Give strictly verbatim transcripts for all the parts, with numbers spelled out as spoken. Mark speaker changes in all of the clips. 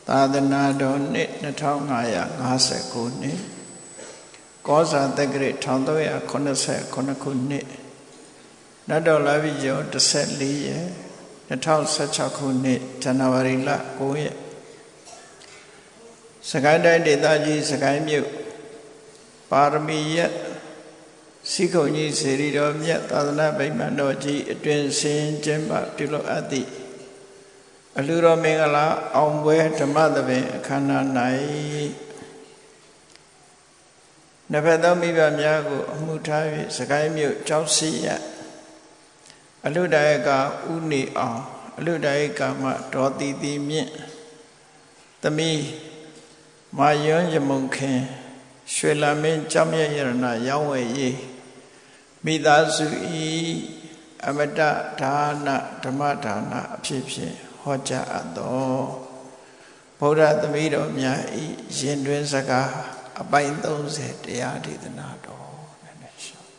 Speaker 1: သာသနာတော်နှစ်နှစ်ထောင်ငါးရာငါးဆယ်ခုနှစ်ကောဇာတက္ကရာတစ်ထောင်သုံးရာခုနှစ်ဆယ်ခုခုနှစ်နတ်တော်လာပြီကျော်တစ်ဆယ့်လေးရက်နှစ်ထောင်ဆယ်ခြောက်ခုနှစ်ဇန်နဝါရီလကိုးရက်စကိုင်းတိုင်းဒေသကြီးစကိုင်းမြို့ပါရမီရစီခုံကြီးစေရီတော်မြတ်သာသနာ့ဗိမာန်တော်ကြီးအတွင်ဆင်းကျင်းပပြုလုပ်အပ်သည့်အလှူတော်မင်္ဂလာအောင်ပွဲဓမ္မသဘင်အခမ်းအနား၌နဖက်သောမိဘများကိုအမှုထား၍စကိုင်းမြို့ကျောက်စီရအလှူဒါယကဥနေအောင်အလှူဒါယကမဒေါ်တီတီမြင့်သမီးမာယွန်းရမုံခင်ရွှေလမင်းကြောင့်မြတ်ရတနာရောင်းဝယ်ရေးမိသားစုဤအမတဒါနဓမ္မဒါနအဖြစ်ဖြင့်ဟောကြားအပ်သောဗုဒ္ဓသမီးတော်များဤရင်တွင်စကားအပိုင်းသုံးဆယ်တရားဒေသနာတော်နဲ့ရှော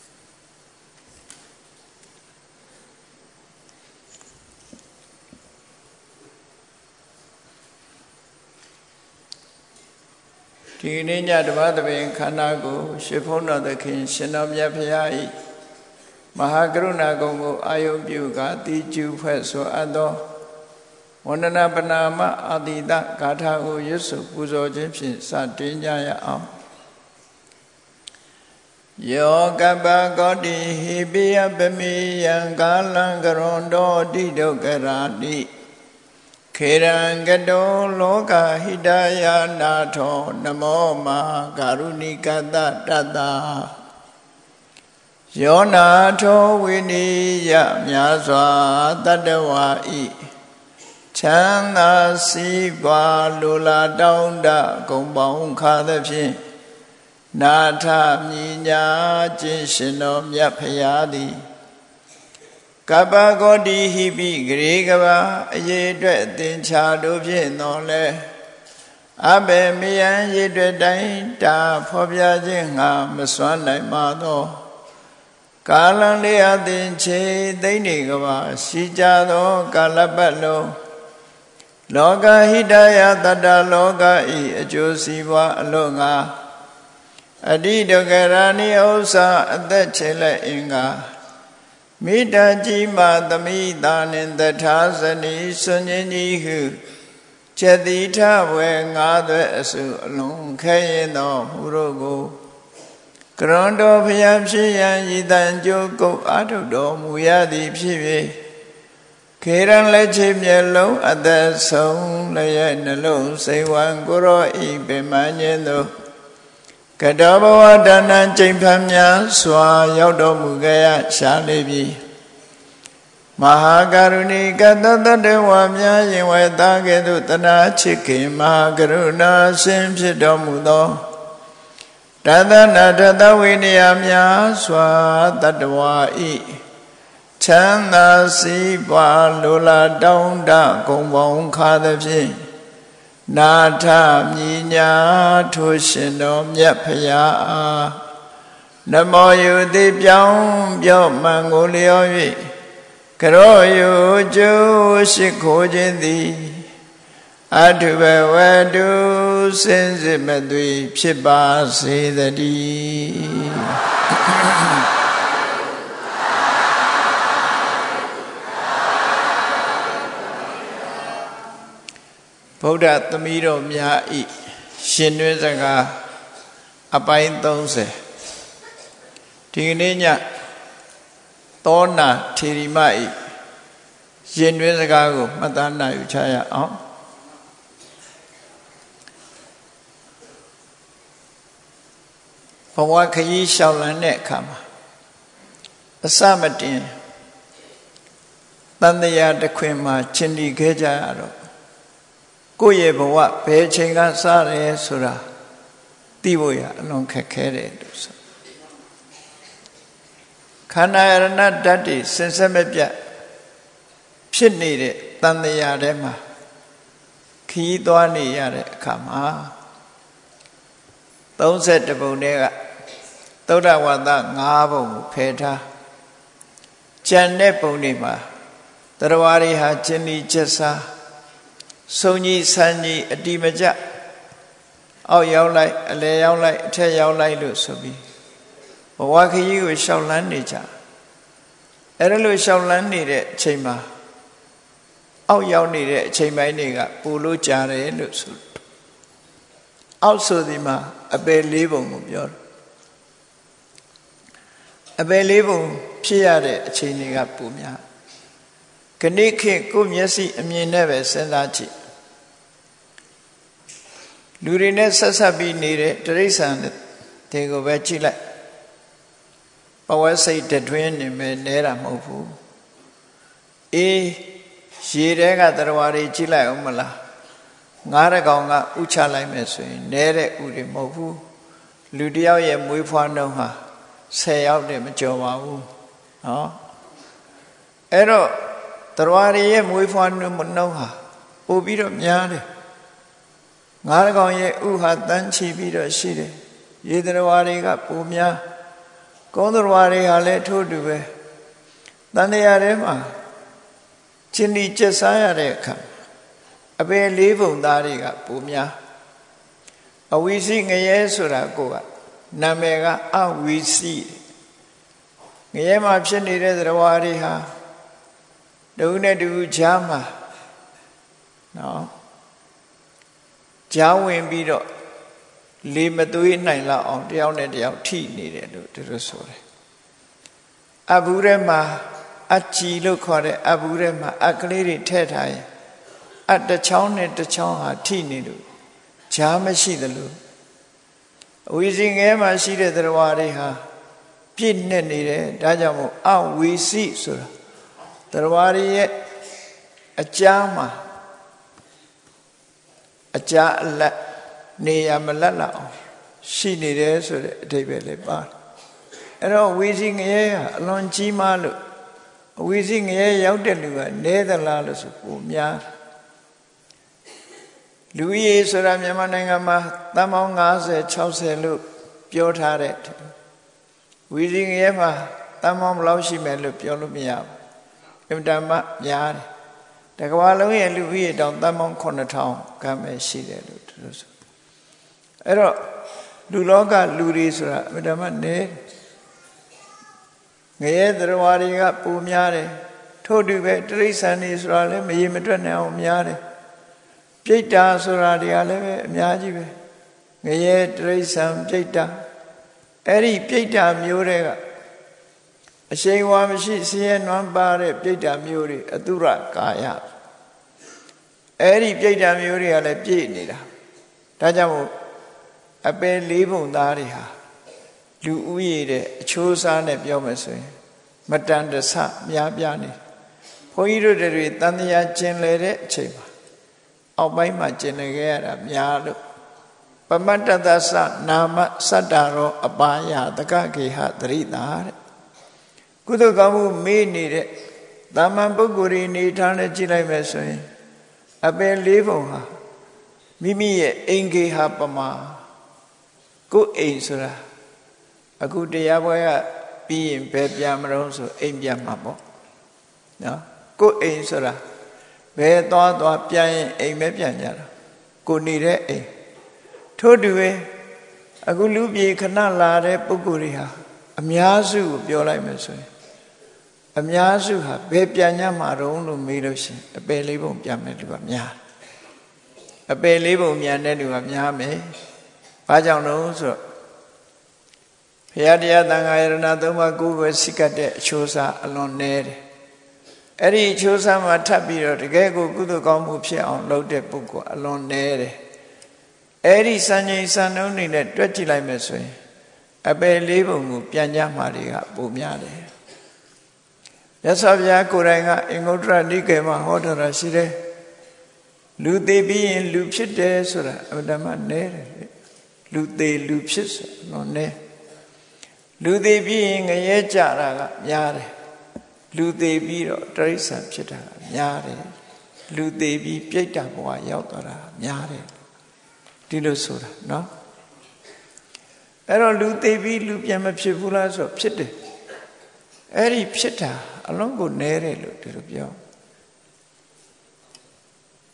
Speaker 1: ဒီနေ့ညဓမ္မသဘင်ခန္ဓာကိုရှေဖုံးတော်သခင်ရှင်တော်မြတ်ဖရာဤမဟာကရုဏာကုံကိုအာယုပြုကာတိကျူဖွဲ့ဆိုအပ်သောဝန္ဒနာပနာမအာတိတဂါထာကိုရွတ်ဆိုပူဇော်ခြင်းဖြင့်စတင်ကြရအောင်ယောကပ္ပကောတိဟိပိယပမိယံကာလံကရွန်တောတိဒုက္ခရာတိခေရံကတောလောကဟိတယနာထောနမောမကာရုဏိကတတတယောနာထောဝိနိယမြာစွာတတဝါဤချမ်းသာစီးပွားလိုလားတောင်းတဂုံပေါင်းခါသဖြင့်နာထမြညာခြင်းရှင်တော်မြတ်ဖရာသည်ကပ္ပဂေါတိဟိပိဂရေကဘာအရေးအတွက်အသင်္ချာတို့ဖြင့်တော်လဲအဘေမယံရေအတွက်တိုင်းတာဖော်ပြခြင်းငါမစွမ်းနိုင်ပါသောကာလံလေးအသင်ချေသိမ့်နေကဘာရှိကြသောကာလပတ်လုံးလောကဟိတယတတ္တလောကဤအကျိုးစီးပွားအလို့ငါအတိဒုက္ခရာနိဥ္စာအသက်ချေလက်အင်္ဂါမိတ္တကြီးမသမိတာနှင့်တထာဇနီစွန်ញကြီးဟုကျက်တိထဝေငါးသွဲအစုအလုံးခဲရင်သောမူတို့ကိုကရွန်တော်ဖျားဖြစ်ရန်ဤတန်ကြိုးကုတ်အာထုတော်မူရသည်ဖြစ်၍ခေရန်လက်ချေမျက်လုံးအသက်ဆုံးလည်းရဲ့နှလုံးစိတ်ဝံကိုရောဤပင်မညင်းသောကတောဘဝဒါနံကျိန်ဖန်များစွာရောက်တော်မူကြရရှာလေပြီမဟာကရုဏီကတတတဝါများရင်ဝဲသားကဲ့သို့တနာချစ်ခင်မဟာကရုဏာရှင်ဖြစ်တော်မူသောတသနာတတဝိနည်းများစွာတတဝါဤချမ်းသာစီးပွားလိုလားတောင်းတဂုံပေါင်းခါသဖြင့်နာထမြညာထိုရှင်တော်မြတ်ဖရာအားနမောယုတိပြောင်းပြောမှန်ကိုလျော်၍ကရောယုကျိုးရှိခိုးခြင်းသည်အထုဘဝတုစင်စစ်မသွေဖြစ်ပါစေတည်းဗုဒ္ဓသမီးတော်များဤရှင်တွင်စကားအပိုင်းသုံးဆယ်ဒီကနေ့ညသောနာထေရီမဤရှင်တွင်စကားကိုမှတ်သားနိုင်ယူချရအောင်ဘဝခရီးလျှောက်လန်းတဲ့အခါမှာအစမတင်တန်တရားတစ်ခွင်မှာချင်ဒီခဲ့ကြရတော့ကိုယ့်ရဲ့ဘဝဘယ်ချိန်ကစရဲဆိုတာသိဖို့ရအလွန်ခက်ခဲတယ်လို့ဆိုခန္ဓာရဏဓာတ်တွေစင်ဆက်မပြတ်ဖြစ်နေတဲ့တန်တရားထဲမှာခီးသွားနေရတဲ့အခါမှာသုံးဆယ်တစ်ပုံတည်းကသုဒ္ဓဝါဒ၅ပုံကိုဖယ်ထားကျန်တဲ့ပုံတွေမှာတရားဝါတွေဟာကျင်လီကျက်စားစုံကြီးဆန်းကြီးအတိမကျအောက်ရောက်လိုက်အလယ်ရောက်လိုက်အထက်ရောက်လိုက်လို့ဆိုပြီးဘဝခရီးကိုရှောက်လန်းနေကြအဲ့ဒါလို့ရှောက်လန်းနေတဲ့အချိန်မှာအောက်ရောက်နေတဲ့အချိန်ပိုင်းတွေကပူလို့ကြာတယ်လို့ဆိုအောက်ဆိုဒီမှာအပယ်လေးပုံကိုပြောတယ်အပယ်လေးပုံဖြစ်ရတဲ့အချိန်တွေကပူများခဏခေတ်ကိုမျက်စိအမြင်နဲ့ပဲစဉ်းစားကြည့်လူတွေနဲ့ဆက်ဆက်ပြီးနေတဲ့တိရစ္ဆာန်တွေကိုပဲကြည့်လိုက်ပဝဲစိတ်တွင်းနေမယ်နဲတာမဟုတ်ဘူးအေးရေတဲကတရားတွေကြည့်လိုက်အောင်မလားငါးရကောင်ကဥချလိုက်မယ်ဆိုရင်နဲတဲ့ဥတွေမဟုတ်ဘူးလူတယောက်ရဲ့မွေးဖွားနှုန်းဟာဆယ်ယောက်တည်းမကျော်ပါဘူးနော်အဲ့တော့တရားတွေရဲ့မွေးဖွားနှုန်းဟာပို့ပြီးတော့များတယ်ငါးရကောင်ရဲ့ဥဟာတန်းချီပြီးတော့ရှိတယ်ရေတရားတွေကပိုများကုန်းတရားတွေဟာလည်းထို့တူပဲတန်တရားထဲမှာချင်းဒီကျက်စားရတဲ့အခါအပယ်လေးပုံသားတွေကပိုများအဝိစီငရဲဆိုတာကိုကနာမည်ကအဝိစီငရဲမှာဖြစ်နေတဲ့တရားတွေဟာတဦးနဲ့တဦးကြားမှာနော်ကြားဝင်ပြီးတော့လေမသွေးနိုင်လောက်အောင်တယောက်နဲ့တယောက်ထိနေတယ်လို့သူတို့ဆိုတယ်အဘူးထဲမှာအချီလို့ခေါ်တဲ့အဘူးထဲမှာအကလေးတွေထည့်ထားရင်အတစ်ချောင်းနဲ့တစ်ချောင်းဟာထိနေလို့ကြားမရှိသလိုအဝိစီငဲမှာရှိတဲ့တရားတွေဟာပြည့်နဲ့နေတယ်ဒါကြောင့်မို့အဝိစီဆိုတာတရားတွေရဲ့အကြားမှာအကြားအလတ်နေရမလတ်လောက်အောင်ရှိနေတယ်ဆိုတဲ့အဓိပ္ပာယ်လေးပါတယ်အဲ့တော့ဝိစီငရဲဟာအလွန်ကြီးမားလို့အဝိစီငရဲရောက်တဲ့လူကနဲသလားလို့ဆိုပိုများလူကြီးဆိုတာမြန်မာနိုင်ငံမှာတန်ပေါင်း၅၀ ၆၀လို့ပြောထားတဲ့ဝိစီငရဲမှာတန်ပေါင်းဘယ်လောက်ရှိမယ်လို့ပြောလို့မရဘူးအင်တာမများတယ်တကဘာလုံးရဲ့လူကြီးတောင်တန်ပေါင်းခုနှစ်ထောင်ခန့်ပဲရှိတယ်လို့သူတို့ဆိုအဲ့တော့လူလောကလူတွေဆိုတာအင်တာမနဲငရဲတရားတွေကပုံများတယ်ထို့တူပဲတိရစ္ဆာန်တွေဆိုတာလည်းမရေမတွက်နိုင်အောင်များတယ်ပြိတ္တာဆိုတာတွေကလည်းပဲအများကြီးပဲငရဲတိရစ္ဆာန်ပြိတ္တာအဲ့ဒီပြိတ္တာမျိုးတွေကအရှိန်ဝါမရှိဆင်းရဲနွမ်းပါတဲ့ပြိတ္တာမျိုးတွေအတုရကာယအဲ့ဒီပြိတ္တာမျိုးတွေကလည်းပြည့်နေတာဒါကြောင့်မို့အပယ်လေးပုံသားတွေဟာလူဥရည်တဲ့အချိုးစားနဲ့ပြောမယ်ဆိုရင်မတန်တဆများပြားနေဘုန်းကြီးတို့တွေတန်တရားကျင်လေတဲ့အချိန်မှာအောက်ပိုင်းမှာကျင်နေခဲ့ရတာများလို့ပမတ္တသသနာမစတ္တရောအပါယတကကေဟသရိတာတဲ့ကုသိုလ်ကောင်းမှုမေးနေတဲ့တာမန်ပုဂ္ဂိုလ်တွေနေထားနဲ့ကြည့်လိုက်မယ်ဆိုရင်အပယ်လေးပုံဟာမိမိရဲ့အင်္ဂေဟပမာကိုယ်အိမ်ဆိုတာအခုတရားပွဲကပြီးရင်ဘယ်ပြန်မလို့ဆိုအိမ်ပြန်မှာပေါ့နော်ကိုယ်အိမ်ဆိုတာဘယ်သွားသွားပြန်ရင်အိမ်ပဲပြန်ကြတာကိုနေတဲ့အိမ်ထို့တူပဲအခုလူပြေခဏလာတဲ့ပုဂ္ဂိုလ်တွေဟာအများစုကိုပြောလိုက်မယ်ဆိုရင်အများစုဟာဘယ်ပြန်ကြမှာတော့လို့မေးလို့ရှိရင်အပယ်လေးပုံပြန်မယ်လူကများအပယ်လေးပုံမြန်တဲ့လူကများမယ်ဘာကြောင့်လို့ဆိုတော့ဘုရားတရားသံဃာယရဏသုံးပါးကိုယ်ပဲစိတ်ကတဲ့အချိုးစားအလွန်နည်းတယ်အဲ့ဒီအချိုးစားမှာထပ်ပြီးတော့တကယ်ကိုကုသိုလ်ကောင်းမှုဖြစ်အောင်လုပ်တဲ့ပုဂ္ဂိုလ်အလွန်နည်းတယ်အဲ့ဒီစံချိန်စံနှုန်းတွေနဲ့တွက်ကြည့်လိုက်မယ်ဆိုရင်အပယ်လေးပုံကိုပြန်ကြမှာတွေကပိုများတယ်မြတ်စွာဘုရားကိုယ်တိုင်ကအင်္ဂုတ္တရနိကေမှာဟောထားတာရှိတယ်လူသေးပြီးရင်လူဖြစ်တယ်ဆိုတာအမှန်တမ်းနည်းတယ်လူသေးလူဖြစ်ဆိုတော့နည်းလူသေးပြီးရင်ငရဲကြတာကများတယ်လူသေးပြီးတော့တိရစ္ဆာန်ဖြစ်တာကများတယ်လူသေးပြီးပြိတ္တာဘဝရောက်သွားတာများတယ်ဒီလိုဆိုတာနော်အဲ့တော့လူသေးပြီးလူပြန်မဖြစ်ဘူးလားဆိုဖြစ်တယ်အဲ့ဒီဖြစ်တာအလုံးကိုနည်းတယ်လို့ဒီလိုပြော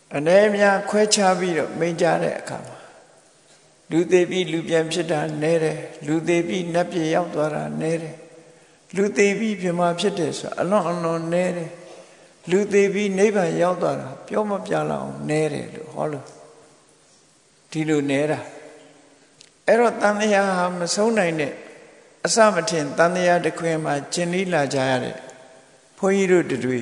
Speaker 1: အနေများခွဲခြားပြီးတော့မိန်ကြတဲ့အခါမှာလူသေးပြီးလူပြန်ဖြစ်တာနဲတယ်လူသေးပြီးနတ်ပြည်ရောက်သွားတာနဲတယ်လူသေးပြီးပြမဖြစ်တယ်ဆိုအလွန်အလွန်နဲတယ်လူသေးပြီးနိဗ္ဗာန်ရောက်သွားတာပြောမပြလောက်အောင်နဲတယ်လို့ဟောလို့ဒီလိုနဲတာအဲ့တော့တန်တရားဟာမဆုံးနိုင်တဲ့အစမထင်တန်တရားတစ်ခွင်မှာကျင်လီလာကြရတဲ့ဘုန်းကြီးတို့တွေ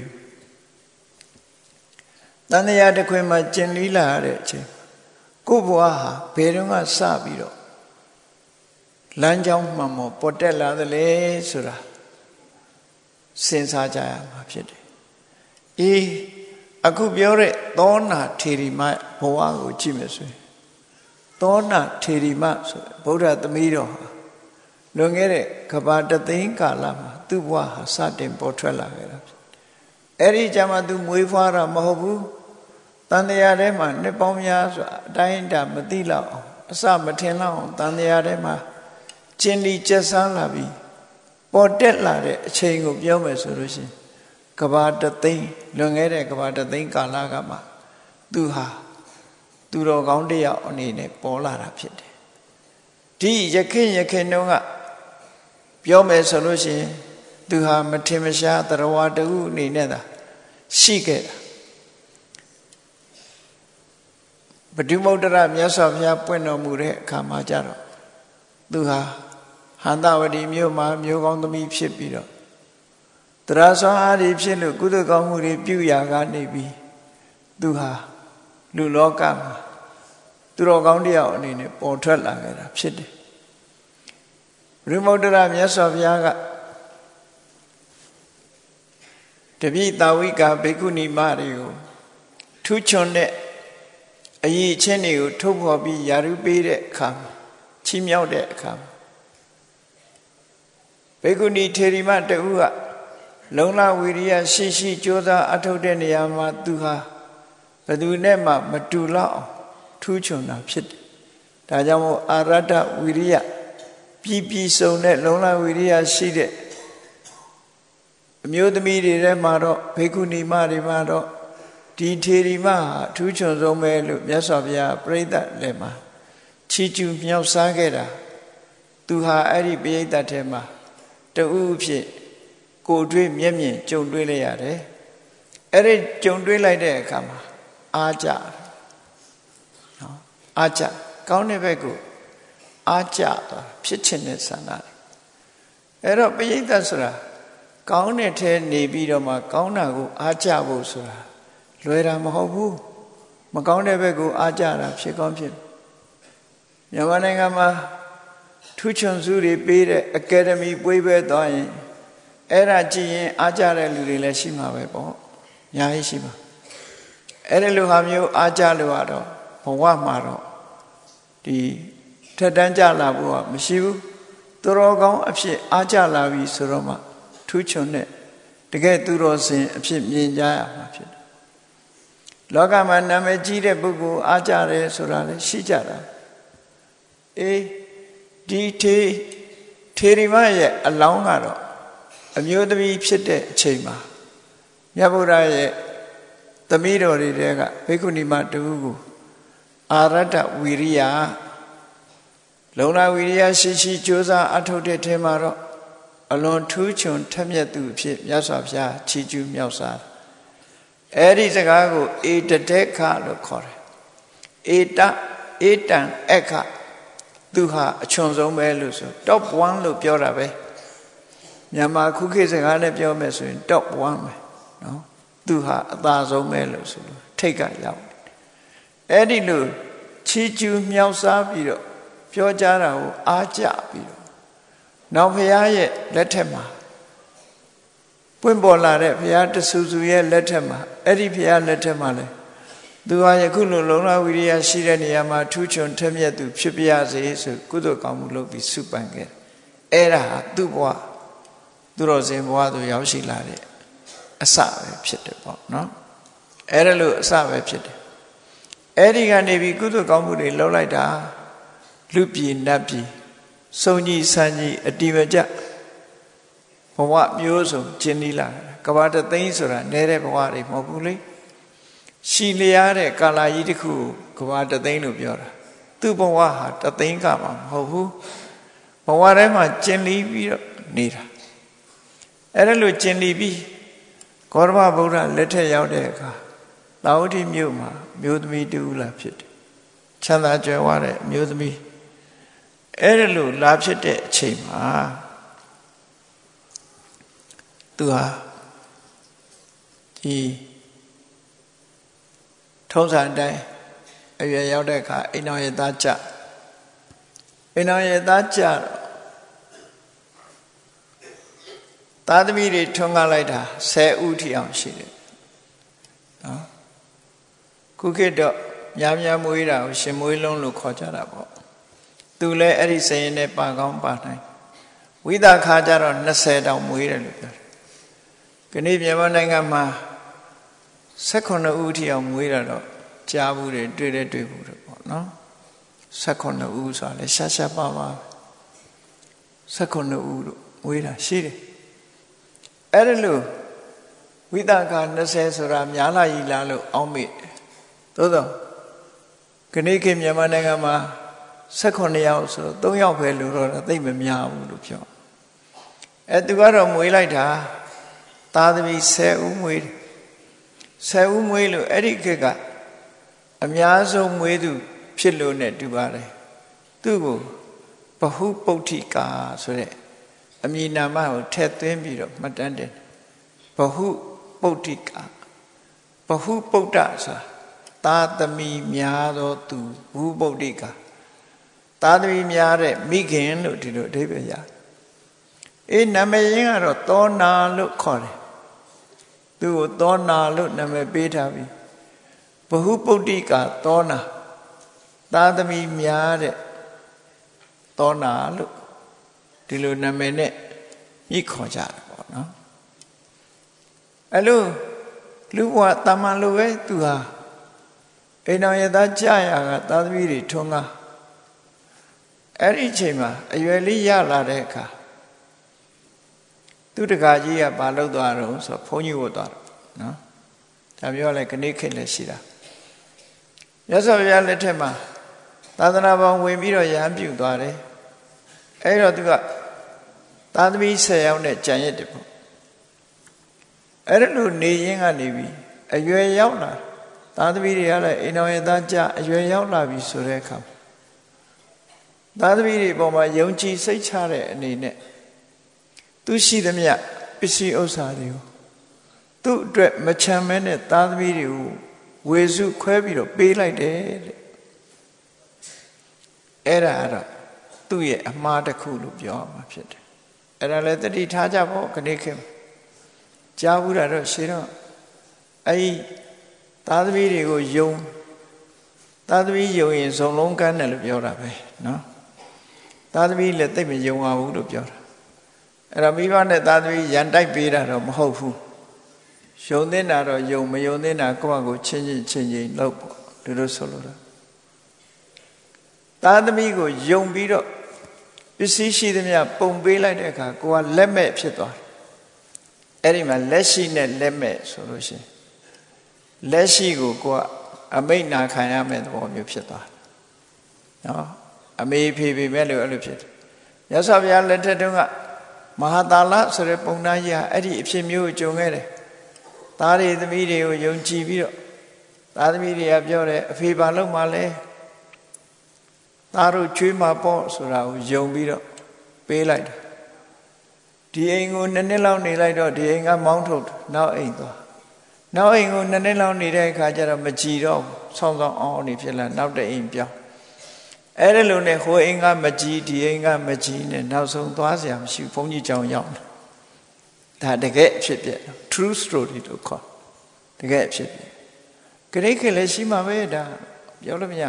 Speaker 1: တန်တရားတစ်ခွင်မှာကျင်လီလာရတဲ့အချိန်ကိုယ့်ဘဝဟာဘယ်တော့မှစပြီးတော့လမ်းကြောင်းမှန်ပေါ်ပေါ်တက်လာသလဲဆိုတာစဉ်းစားကြရမှာဖြစ်တယ်။အေးအခုပြောတဲ့သောနာထေရီမဘဝကိုကြည့်မယ်ဆိုရင်သောနာထေရီမဆိုဗုဒ္ဓသမီးတော်ဟာလွန်ခဲ့တဲ့ကဘာတသိန်းကာလမှာသူ့ဘဝဟာစတင်ပေါ်ထွက်လာခဲ့တာဖြစ်။အဲ့ဒီကြမှာသူမွေးဖွားတာမဟုတ်ဘူး။တန်တရားထဲမှာနှစ်ပေါင်းများစွာအတိုင်းအတာမသိလောက်အောင်အစမထင်လောက်အောင်တန်တရားထဲမှာကျင်လီကျက်ဆန်းလာပြီးပေါ်တက်လာတဲ့အချိန်ကိုပြောမယ်ဆိုလို့ရှိရင်ကဘာတသိန်းလွန်ခဲ့တဲ့ကဘာတသိန်းကာလကမှသူဟာသူတော်ကောင်းတစ်ယောက်အနေနဲ့ပေါ်လာတာဖြစ်တယ်ဒီရခင်ရခင်တုန်းကပြောမယ်ဆိုလို့ရှိရင်သူဟာမထင်မရှားသရဝတ္ထုအနေနဲ့သာရှိခဲ့တာဗဒုမုဒ္ဒရမြတ်စွာဘုရားပွင့်တော်မူတဲ့အခါမှာကြတော့သူဟာဟန္တဝတီမြို့မှာမြို့ကောင်းသမီးဖြစ်ပြီးတော့တရားစွမ်းအားတွေဖြစ်လို့ကုသိုလ်ကောင်းမှုတွေပြုရာကနေပြီးသူဟာလူလောကမှာသူတော်ကောင်းတစ်ယောက်အနေနဲ့ပေါ်ထွက်လာခဲ့တာဖြစ်တယ်ဗုဒ္ဓမုဒ္ဒရာမြတ်စွာဘုရားကတပိတာဝိကာဘိက္ခုနီမတွေကိုထူးချွန်တဲ့အရေးအချင်းတွေကိုထုတ်ဖော်ပြီးယာရုပေးတဲ့အခါချီးမြှောက်တဲ့အခါဘိက္ခုနီထေရီမတဦးကလုံလဝီရိယရှိရှိကြိုးစားအထုတ်တဲ့နေရာမှာသူဟာဘယ်သူနဲ့မှမတူလောက်အောင်ထူးချွန်တာဖြစ်တယ်။ဒါကြောင့်မို့အာရတ္တဝီရိယပြည်ပြည်စုံတဲ့လုံလဝီရိယရှိတဲ့အမျိုးသမီးတွေထဲမှာတော့ဘိက္ခုနီမတွေမှာတော့ဒီထေရီမဟာအထူးချွန်ဆုံးပဲလို့မြတ်စွာဘုရားပြိဋ္ဌာန်လည်းမှာချီးကျူးမြှောက်စားခဲ့တာသူဟာအဲ့ဒီပြိဋ္ဌာန်ထဲမှာတဦးဖြစ်ကိုယ်တွေ့မျက်မြင်ကြုံတွေ့လိုက်ရတယ်အဲ့ဒီကြုံတွေ့လိုက်တဲ့အခါမှာအားကြနော်အားကြကောင်းတဲ့ဘက်ကိုအားကြသွားဖြစ်ချင်တဲ့ဆန္ဒအဲ့တော့ပရိသတ်ဆိုတာကောင်းတဲ့ထဲနေပြီးတော့မှကောင်းတာကိုအားကြဖို့ဆိုတာလွယ်တာမဟုတ်ဘူးမကောင်းတဲ့ဘက်ကိုအားကြတာဖြစ်ကောင်းဖြစ်မြန်မာနိုင်ငံမှာထူးချွန်စုတွေပေးတဲ့အကယ်ဒမီပွေးပွဲသွားရင်အဲ့ဒါကြည့်ရင်အားကြတဲ့လူတွေလည်းရှိမှာပဲပေါ့အများကြီးရှိမှာအဲ့ဒီလိုဟာမျိုးအားကြလို့ရတော့ဘဝမှာတော့ဒီထက်တန်းကြလာဖို့ကမရှိဘူးသူတော်ကောင်းအဖြစ်အားကြလာပြီဆိုတော့မှထူးချွန်တဲ့တကယ်သူတော်စင်အဖြစ်မြင်ကြရမှာဖြစ်တယ်လောကမှာနာမည်ကြီးတဲ့ပုဂ္ဂိုလ်အားကြတယ်ဆိုတာလည်းရှိကြတာအေးဒီထေထေရီမရဲ့အလောင်းကတော့အမျိုးသမီးဖြစ်တဲ့အချိန်မှာမြတ်ဗုဒ္ဓရဲ့သမီးတော်တွေတဲကဘိက္ခုနီမတူကိုအာရတ္တဝီရိယလုံလဝီရိယရှိရှိကြိုးစားအထုတ်တဲ့ထဲမှာတော့အလွန်ထူးချွန်ထက်မြက်သူဖြစ်မြတ်စွာဘုရားချီးကျူးမြောက်စားအဲ့ဒီစကားကိုဧတတေခလို့ခေါ်တယ်ဧတဧတံအခသူဟာအချွန်ဆုံးပဲလို့ဆို top 1 လို့ပြောတာပဲမြန်မာခုခေတ်စကားနဲ့ပြောမယ်ဆိုရင် top 1 ပဲနော်သူဟာအသာဆုံးပဲလို့ဆိုလို့ထိတ်ကရောက်အဲ့ဒီလိုချီးကျူးမြောက်စားပြီးတော့ပြောကြတာကိုအားကြပြီးတော့နောက်ဘုရားရဲ့လက်ထက်မှာပွင့်ပေါ်လာတဲ့ဘုရားတဆူဆူရဲ့လက်ထက်မှာအဲ့ဒီဘုရားလက်ထက်မှာလဲသူဟာယခုလိုလုံလဝိရိယရှိတဲ့နေရာမှာထူးချွန်ထက်မြက်သူဖြစ်ပြရစေဆိုကုသိုလ်ကောင်းမှုလုပ်ပြီးစုပန်ခဲ့အဲ့ဒါဟာသူ့ဘဝသူတော်စင်ဘဝသူရောက်ရှိလာတဲ့အစပဲဖြစ်တယ်ပေါ့နော်အဲ့ဒါလို့အစပဲဖြစ်တယ်အဲ့ဒီကနေပြီးကုသိုလ်ကောင်းမှုတွေလုပ်လိုက်တာလူပြည်နတ်ပြည်စုံကြီးဆန်းကြီးအတိမကြဘဝမျိုးစုံကျင်းနီးလာကဘာတသိန်းဆိုတာနဲတဲ့ဘဝတွေမဟုတ်ဘူးလေရှိလျားတဲ့ကာလာကြီးတစ်ခုကဘာတသိန်းလို့ပြောတာသူ့ဘဝဟာတသိန်းကမှမဟုတ်ဘူးဘဝထဲမှာကျင်လီပြီးတော့နေတာအဲ့ဒါလို့ကျင်လီပြီးဂေါတမဗုဒ္ဓလက်ထက်ရောက်တဲ့အခါလာဝတိမြို့မှာမြို့သမီးတူလာဖြစ်တယ်ချမ်းသာကြွယ်ဝတဲ့မြို့သမီးအဲ့ဒါလို့လာဖြစ်တဲ့အချိန်မှာသူဟာဒီထုံးစံတိုင်းအရွယ်ရောက်တဲ့အခါအိမ်တော်ရဲ့သားကြအိမ်တော်ရဲ့သားကြတော့သားသမီးတွေထွန်းကားလိုက်တာဆယ်ဦးထိအောင်ရှိတယ်နော်ခုခေတ်တော့များများမွေးတာကိုရှင်မွေးလုံးလို့ခေါ်ကြတာပေါ့သူလည်းအဲ့ဒီစရင်နဲ့ပါကောင်းပါနိုင်ဝိသခါကျတော့နှစ်ဆယ်တောင်မွေးတယ်လို့ပြောတယ်ခဏမြန်မာနိုင်ငံမှာ၁၈ဦးထိအောင်မွေးတာတော့ကြားဘူးတယ်တွေ့တယ်တွေ့ဘူးတယ်ပေါ့နော်၁၈ဦးဆိုတာလေရှာရှာပါပါ၁၈ဦးလို့မွေးတာရှိတယ်အဲ့ဒါလို့ဝိသခါ၂၀ဆိုတာများလာကြီးလားလို့အောက်မေ့သို့တော့ခဏခေတ်မြန်မာနိုင်ငံမှာ၁၈ယောက်ဆိုတော့၃ယောက်ပဲလို့တော့သိမများဘူးလို့ပြောအဲသူကတော့မွေးလိုက်တာသားသမီး၁၀ဦးမွေးတယ်၁၀ဦးမွေးလို့အဲ့ဒီခေတ်ကအများဆုံးမွေးသူဖြစ်လို့ ਨੇ တူပါတယ်သူ့ကိုဘဟုပုဋ္ဌိကာဆိုတဲ့အမည်နာမကိုထည့်သွင်းပြီးတော့မှတ်တမ်းတယ်ဘဟုပုဋ္ဌိကာဘဟုပုဒ္ဒဆိုတာသာသမီများသောသူဘုပုဋ္ဌိကာသာသမီများတဲ့မိခင်လို့ဒီလိုအဓိပ္ပာယ်ရအေးနာမည်ရင်းကတော့သောနာလို့ခေါ်တယ်သူ့ကိုသောနာလို့နာမည်ပေးထားပြီဘဟုပုဋ္ဌိကာသောနာသာသမီများတဲ့သောနာလို့ဒီလိုနာမည်နဲ့ညှိခေါ်ကြတယ်ပေါ့နော်အဲ့လိုလူဘဝတမန်လိုပဲသူဟာအိမ်တော်ရသားကြာရကသာသမီတွေထွန်းကားအဲ့ဒီအချိန်မှာအရွယ်လေးရလာတဲ့အခါသူတကာကြီးကဘာလုပ်သွားတော့ဆိုဘုန်းကြီးဝတ်သွားတော့နော်ဒါပြောလဲခဏခေတ်လည်းရှိတာမြတ်စွာဘုရားလက်ထက်မှာသာသနာပေါင်းဝင်ပြီးတော့ရဟန်းပြုသွားတယ်အဲ့တော့သူကသာသမီ၁၀ယောက်နဲ့ကြံရက်တယ်ပေါ့အဲ့လိုနေရင်းကနေပြီးအရွယ်ရောက်လာသာသမီတွေကလည်းအိမ်တော်ရဲ့သားကြအရွယ်ရောက်လာပြီဆိုတဲ့အခါသာသမီတွေပေါ်မှာယုံကြည်စိတ်ချတဲ့အနေနဲ့သူရှိသမျှပစ္စည်းဥစ္စာတွေကိုသူ့အတွက်မချမ်းမဲနဲ့သာသမီတွေကိုဝေစုခွဲပြီးတော့ပေးလိုက်တယ်တဲ့အဲ့ဒါကတော့သူ့ရဲ့အမှားတစ်ခုလို့ပြောရမှာဖြစ်တယ်အဲ့ဒါလည်းတတိထားကြဖို့ခဏခေတ်ကြားဘူးတာတော့ရှင်းတော့အဲ့ဒီသာသမီတွေကိုယုံသာသမီယုံရင်ဇုံလုံးကန်းတယ်လို့ပြောတာပဲနော်သာသမီလည်းသိမယုံအောင်ဘူးလို့ပြောတာအဲ့တော့မိဘနဲ့သာသမီရန်တိုက်ပေးတာတော့မဟုတ်ဘူးယုံတဲ့တာတော့ယုံမယုံတဲ့တာကိုယ့်အကိုချင်းချင်းချင်းချင်းလောက်ပေါ့ဒီလိုဆိုလို့တော့သာသမီကိုယုံပြီးတော့ပစ္စည်းရှိသမျှပုံပေးလိုက်တဲ့အခါကိုကလက်မဲ့ဖြစ်သွားတယ်အဲ့ဒီမှာလက်ရှိနဲ့လက်မဲ့ဆိုလို့ရှိရင်လက်ရှိကိုကိုကအမိတ်နာခံရမယ့်သဘောမျိုးဖြစ်သွားတယ်နော်အမေဖေဖေမဲ့လို့အဲ့လိုဖြစ်တယ်မြတ်စွာဘုရားလက်ထက်တုန်းကမဟာတာလဆိုတဲ့ပုံသားကြီးဟာအဲ့ဒီအဖြစ်မျိုးကိုကြုံခဲ့တယ်သားတွေသမီးတွေကိုယုံကြည်ပြီးတော့သားသမီးတွေကပြောတယ်အဖေဘာလုပ်မှလဲသားတို့ချွေးမှာပေါ့ဆိုတာကိုယုံပြီးတော့ပေးလိုက်တယ်ဒီအိမ်ကိုနှစ်နှစ်လောက်နေလိုက်တော့ဒီအိမ်ကမောင်းထုတ်နောက်အိမ်သွားနောက်အိမ်ကိုနှစ်နှစ်လောက်နေတဲ့အခါကျတော့မကြည်တော့ဆောင်းဆောင်းအောင်နေဖြစ်လာနောက်တဲ့အိမ်ပြောင်းအဲ့ဒါလိုနဲ့ဟိုအိမ်ကမကြည်ဒီအိမ်ကမကြည်နဲ့နောက်ဆုံးသွားเสียမရှိဘုန်းကြီးကြောင်ရောက်တယ်ဒါတကယ်ဖြစ်ပြ true story လို့ခေါ်တကယ်ဖြစ်ပြခရိခေလည်းရှိမှာပဲဒါပြောလို့မရ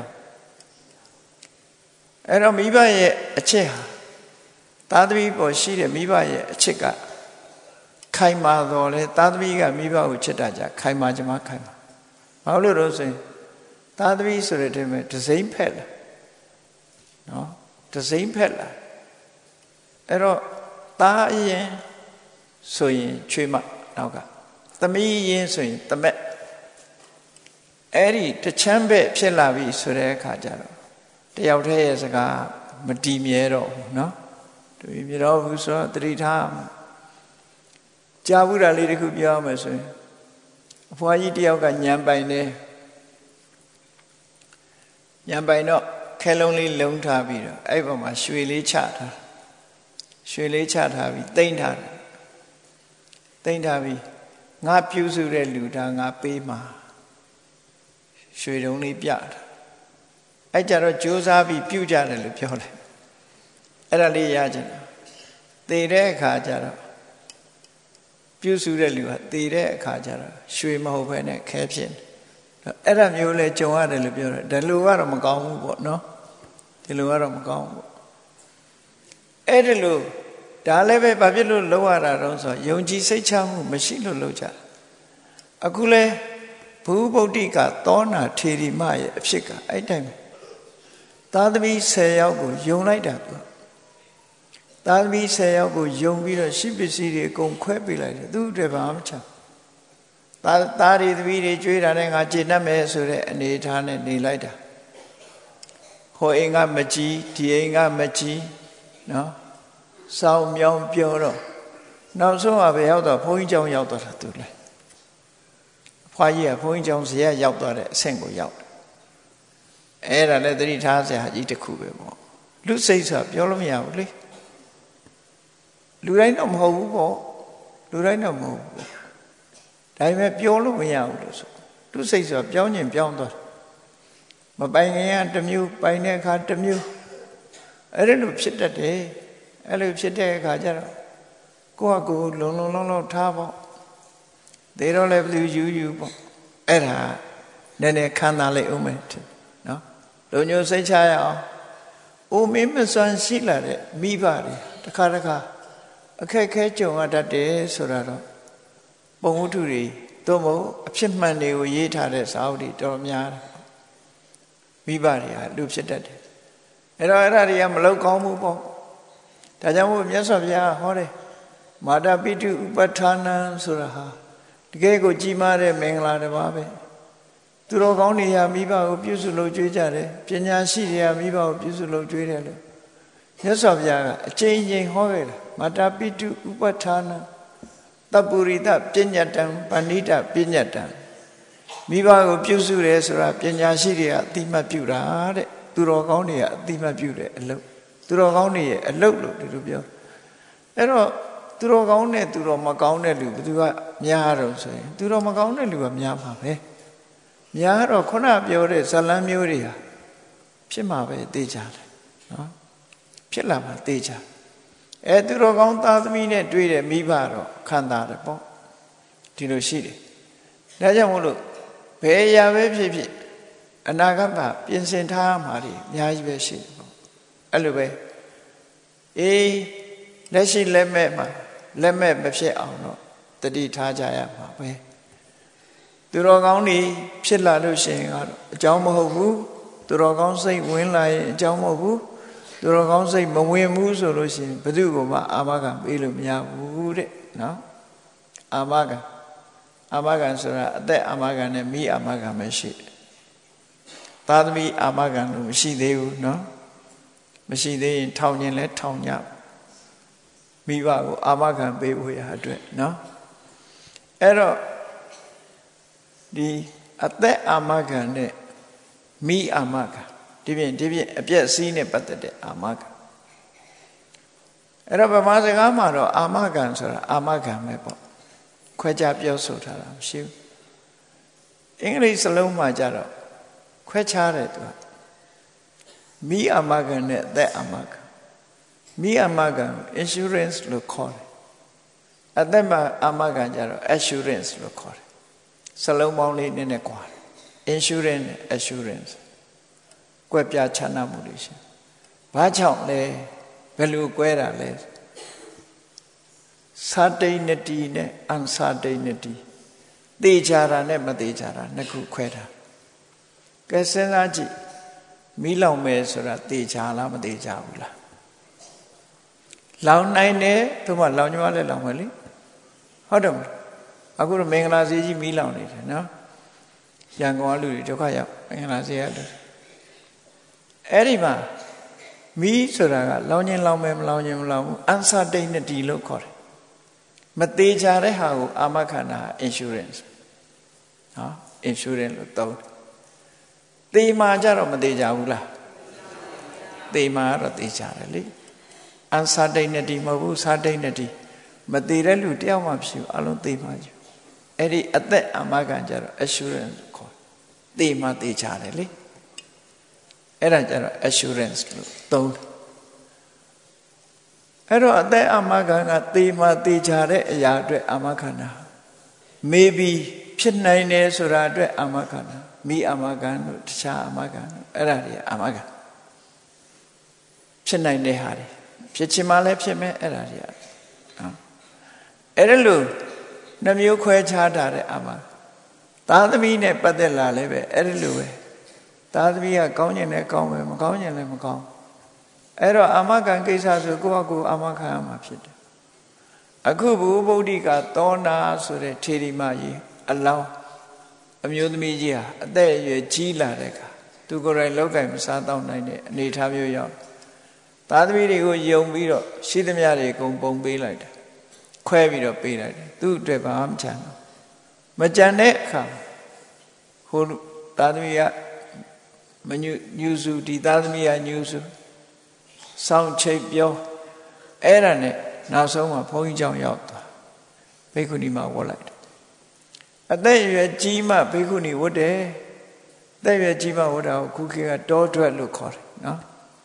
Speaker 1: အဲ့တော့မိဘရဲ့အချက်ဟာသာသမီပေါ်ရှိတဲ့မိဘရဲ့အချက်ကခိုင်မာတော်လဲသာသမီကမိဘကိုချစ်တာကြခိုင်မာကြမှာခိုင်မာဘာလို့လို့ဆိုရင်သာသမီဆိုတဲ့အချိန်မှာဒစိမ့်ဖက်လာနော်ဒစိမ့်ဖက်လာအဲ့တော့သားအရင်ဆိုရင်ချွေးမနောက်ကသမီးရင်ဆိုရင်တမက်အဲ့ဒီတချမ်းပဲ့ဖြစ်လာပြီဆိုတဲ့အခါကျတော့တယောက်တည်းရဲ့စကားမတည်မြဲတော့ဘူးเนาะတည်မြဲတော့ဘူးဆိုတော့တတိထားကြာဘူးတာလေးတခုပြောရမယ်ဆိုရင်အဖွားကြီးတယောက်ကညံပိုင်နေညံပိုင်တော့ခဲလုံးလေးလုံးထားပြီးတော့အဲ့ပေါ်မှာရွှေလေးချထားရွှေလေးချထားပြီးတိမ့်ထားတယ်တိမ့်ထားပြီးငါပြုစုတဲ့လူဒါငါပေးမှာရွှေတုံးလေးပြတာအဲ့ကြတော့ကြိုးစားပြီးပြုကြတယ်လို့ပြောတယ်အဲ့ဒါလေးရကြတယ်သေတဲ့အခါကျတော့ပြုစုတဲ့လူကသေတဲ့အခါကျတော့ရွှေမဟုတ်ဘဲနဲ့ခဲဖြစ်တယ်အဲ့ဒါမျိုးလဲကြုံရတယ်လို့ပြောတယ်ဒီလိုကတော့မကောင်းဘူးပေါ့နော်ဒီလိုကတော့မကောင်းဘူးအဲ့ဒီလိုဒါလည်းပဲဘာဖြစ်လို့လောက်ရတာတော့ဆိုယုံကြည်စိတ်ချမှုမရှိလို့လောက်ကြအခုလဲဘုဗုဒ္ဓိကသောနာထေရီမရဲ့အဖြစ်ကအဲ့တိုင်းပဲသာသမီဆယ်ယောက်ကိုယုံလိုက်တာသူသာသမီဆယ်ယောက်ကိုယုံပြီးတော့ရှိပစ္စည်းတွေအကုန်ခွဲပေးလိုက်တယ်သူ့အတွက်ဘာမှမချသာသားတွေသမီးတွေကြွေးတာနဲ့ငါကျေနပ်မယ်ဆိုတဲ့အနေအထားနဲ့နေလိုက်တာဟိုအိမ်ကမကြီးဒီအိမ်ကမကြီးနော်စောင်းမြောင်းပြောတော့နောက်ဆုံးကပဲရောက်တော့ဘုန်းကြီးကျောင်းရောက်တော့တာသူလဲအဖွားကြီးကဘုန်းကြီးကျောင်းဇေယျရောက်သွားတဲ့အဆင့်ကိုရောက်တယ်အဲ့ဒါလည်းသတိထားစရာကြီးတစ်ခုပဲပေါ့လူစိတ်ဆိုပြောလို့မရဘူးလေလူတိုင်းတော့မဟုတ်ဘူးပေါ့လူတိုင်းတော့မဟုတ်ဘူးဒါပေမဲ့ပြောလို့မရဘူးလို့ဆိုလူစိတ်ဆိုပြောင်းကျင်ပြောင်းသွားမပိုင်ခင်ကတစ်မျိုးပိုင်တဲ့အခါတစ်မျိုးအဲ့ဒါလိုဖြစ်တတ်တယ်အဲ့လိုဖြစ်တဲ့အခါကျတော့ကိုယ့်အကိုလုံလုံလုံလုံထားပေါ့သေတော့လည်းဘယ်သူယူယူပေါ့အဲ့ဒါနည်းနည်းခံစားလိုက်အောင်မယ်နော်လုံညိုစိတ်ချရအောင်အိုမင်းမစွမ်းရှိလာတဲ့မိဘတွေတစ်ခါတစ်ခါအခက်ခဲကြုံရတတ်တယ်ဆိုတာတော့ပုံဝတ္ထုတွေသို့မဟုတ်အဖြစ်မှန်တွေကိုရေးထားတဲ့စာအုပ်တွေတော်များတယ်မိဘတွေကလူဖြစ်တတ်တယ်အဲ့တော့အဲ့ဒါတွေကမလောက်ကောင်းဘူးပေါ့ဒါကြောင့်မို့မြတ်စွာဘုရားဟောတယ်မာတာပိတုဥပဋ္ဌာနံဆိုတာဟာတကယ်ကိုကြီးမားတဲ့မင်္ဂလာတစ်ပါးပဲသူတော်ကောင်းတွေဟာမိဘကိုပြုစုလုပ်ကြွေးကြတယ်ပညာရှိတွေဟာမိဘကိုပြုစုလုပ်ကြွေးတယ်လို့မြတ်စွာဘုရားကအကျဉ်းချင်းဟောခဲ့တယ်မာတာပိတုဥပဋ္ဌာနံတပ္ပုရိသပညတ္တံပဏိတပညတ္တံမိဘကိုပြုစုတယ်ဆိုတာပညာရှိတွေကအတိမတ်ပြုတာတဲ့သူတော်ကောင်းတွေကအတိမတ်ပြုတဲ့အလုပ်သူတော်ကောင်းတွေရဲ့အလုပ်လို့ဒီလိုပြောအဲ့တော့သူတော်ကောင်းတဲ့သူတော်မကောင်းတဲ့လူဘယ်သူကများတော့ဆိုရင်သူတော်မကောင်းတဲ့လူကများမှာပဲများတော့ခုနပြောတဲ့ဇလန်းမျိုးတွေဟာဖြစ်မှာပဲသိကြတယ်နော်ဖြစ်လာမှာသိကြအဲသူတော်ကောင်းသားသမီးနဲ့တွေ့တဲ့မိဘတော့ခံတာတယ်ပေါ့ဒီလိုရှိတယ်ဒါကြောင့်မို့လို့ဘယ်အရာပဲဖြစ်ဖြစ်အနာဂတ်မှာပြင်ဆင်ထားမှာတွေအများကြီးပဲရှိတယ်ပေါ့အဲ့လိုပဲအေးလက်ရှိလက်မဲ့မှာလက်မဲ့မဖြစ်အောင်တော့တတိထားကြရမှာပဲသူတော်ကောင်းတွေဖြစ်လာလို့ရှိရင်ကတော့အကြောင်းမဟုတ်ဘူးသူတော်ကောင်းစိတ်ဝင်လာရင်အကြောင်းမဟုတ်ဘူးသူတော်ကောင်းစိတ်မဝင်ဘူးဆိုလို့ရှိရင်ဘယ်သူကမှအာမခံပေးလို့မရဘူးတဲ့နော်အာမခံအာမခံဆိုတာအသက်အာမခံနဲ့မိအာမခံပဲရှိတယ်သာသမီအာမခံလို့မရှိသေးဘူးနော်မရှိသေးရင်ထောင်ရင်လည်းထောင်ကြမိဘကိုအာမခံပေးဖို့ရအတွက်နော်အဲ့တော့ဒီအသက်အာမခံနဲ့မိအာမခံဒီပြင်ဒီပြင်အပြည့်အစည်းနဲ့ပတ်သက်တဲ့အာမခံအဲ့တော့ဗမာစကားမှာတော့အာမခံဆိုတာအာမခံပဲပေါ့ခွဲခြားပြောဆိုထားတာမရှိဘူးအင်္ဂလိပ်စလုံးမှာကြတော့ခွဲခြားတယ်သူကမိအာမခံနဲ့အသက်အာမခံမိအာမခံ insurance လို့ခေါ်တယ်အသက်မှာအာမခံကြတော့ assurance လို့ခေါ်တယ်စလုံးပေါင်းလေးနည်းနည်းကွာတယ် insurance နဲ့ assurance ကွက်ပြားခြားနာမှုတွေရှိဘာကြောင့်လဲဘယ်လိုကွဲတာလဲ certainty နဲ့ uncertainty သိကြတာနဲ့မသိကြတာနှစ်ခုခွဲတာကဲစဉ်းစားကြည့်မိလောင်မယ်ဆိုတာသိကြလားမသိကြဘူးလားလောင်နိုင်တယ်သူကလောင်ကြွားလဲလောင်မယ်လေဟုတ်တယ်မလားအခုတော့မင်္ဂလာစီကြီးမိလောင်နေတယ်နော်ရန်ကုန်ကလူတွေဒုက္ခရောက်မင်္ဂလာစေရလို့အဲ့ဒီမှာမီးဆိုတာကလောင်ခြင်းလောင်မယ်မလောင်ခြင်းမလောင်ဘူး uncertainty လို့ခေါ်တယ်မသေးချာတဲ့ဟာကိုအာမခံတာ insurance နော် insurance လို့သုံးတယ်သေမှာကြတော့မသေးချာဘူးလားသေမှာတော့သေချာတယ်လေ uncertainty မဟုတ်ဘူး certainty မသေးတဲ့လူတယောက်မှဖြစ်ဘူးအလုံးသေမှာကြအဲ့ဒီအသက်အာမခံကြတော့ assurance ခေါ်သေမှာသေချာတယ်လေအဲ့ဒါကြတော့ assurance လို့သုံးတယ်အဲ့တော့အသက်အာမခံကသေမှာသေချာတဲ့အရာအတွက်အာမခံတာ maybe ဖြစ်နိုင်တယ်ဆိုတာအတွက်အာမခံတာမိအာမခံတို့တခြားအာမခံတို့အဲ့ဒါတွေအာမခံဖြစ်နိုင်တဲ့ဟာတွေဖြစ်ချင်မှလည်းဖြစ်မယ်အဲ့ဒါတွေအဲ့ဒါလို့နှမျိုးခွဲခြားထားတဲ့အာမသာသမီနဲ့ပတ်သက်လာလည်းပဲအဲ့ဒါလိုပဲသာသမီကကောင်းကျင်လည်းကောင်းပဲမကောင်းကျင်လည်းမကောင်းအဲ့တော့အာမခံကိစ္စဆိုကိုယ့်အကူအာမခံရမှာဖြစ်တယ်အခုဘုဗုဒ္ဓိကသောနာဆိုတဲ့ထေရီမကြီးအလောင်းအမျိုးသမီးကြီးဟာအသက်အရွယ်ကြီးလာတဲ့အခါသူကိုယ်တိုင်လောက်ကင်မစားတော့နိုင်တဲ့အနေအထားမျိုးရောက်သာသမီတွေကိုယုံပြီးတော့ရှိသမျှတွေအကုန်ပုံပေးလိုက်တယ်ခွဲပြီးတော့ပေးလိုက်တယ်သူ့အတွက်ဘာမှမချမ်းတော့မကြံတဲ့အခါဟိုသာသမီကမညူညူစုဒီသာသမီကညူစုစောင့်ချိတ်ပြောအဲ့ဒါနဲ့နောက်ဆုံးမှာဘုန်းကြီးကြောင့်ရောက်သွားဘိက္ခုနီမှာဝတ်လိုက်တယ်အသက်အရွယ်ကြီးမှဘိက္ခုနီဝတ်တယ်အသက်အရွယ်ကြီးမှဝတ်တာကိုခုခေတ်ကတောထွက်လို့ခေါ်တယ်နော်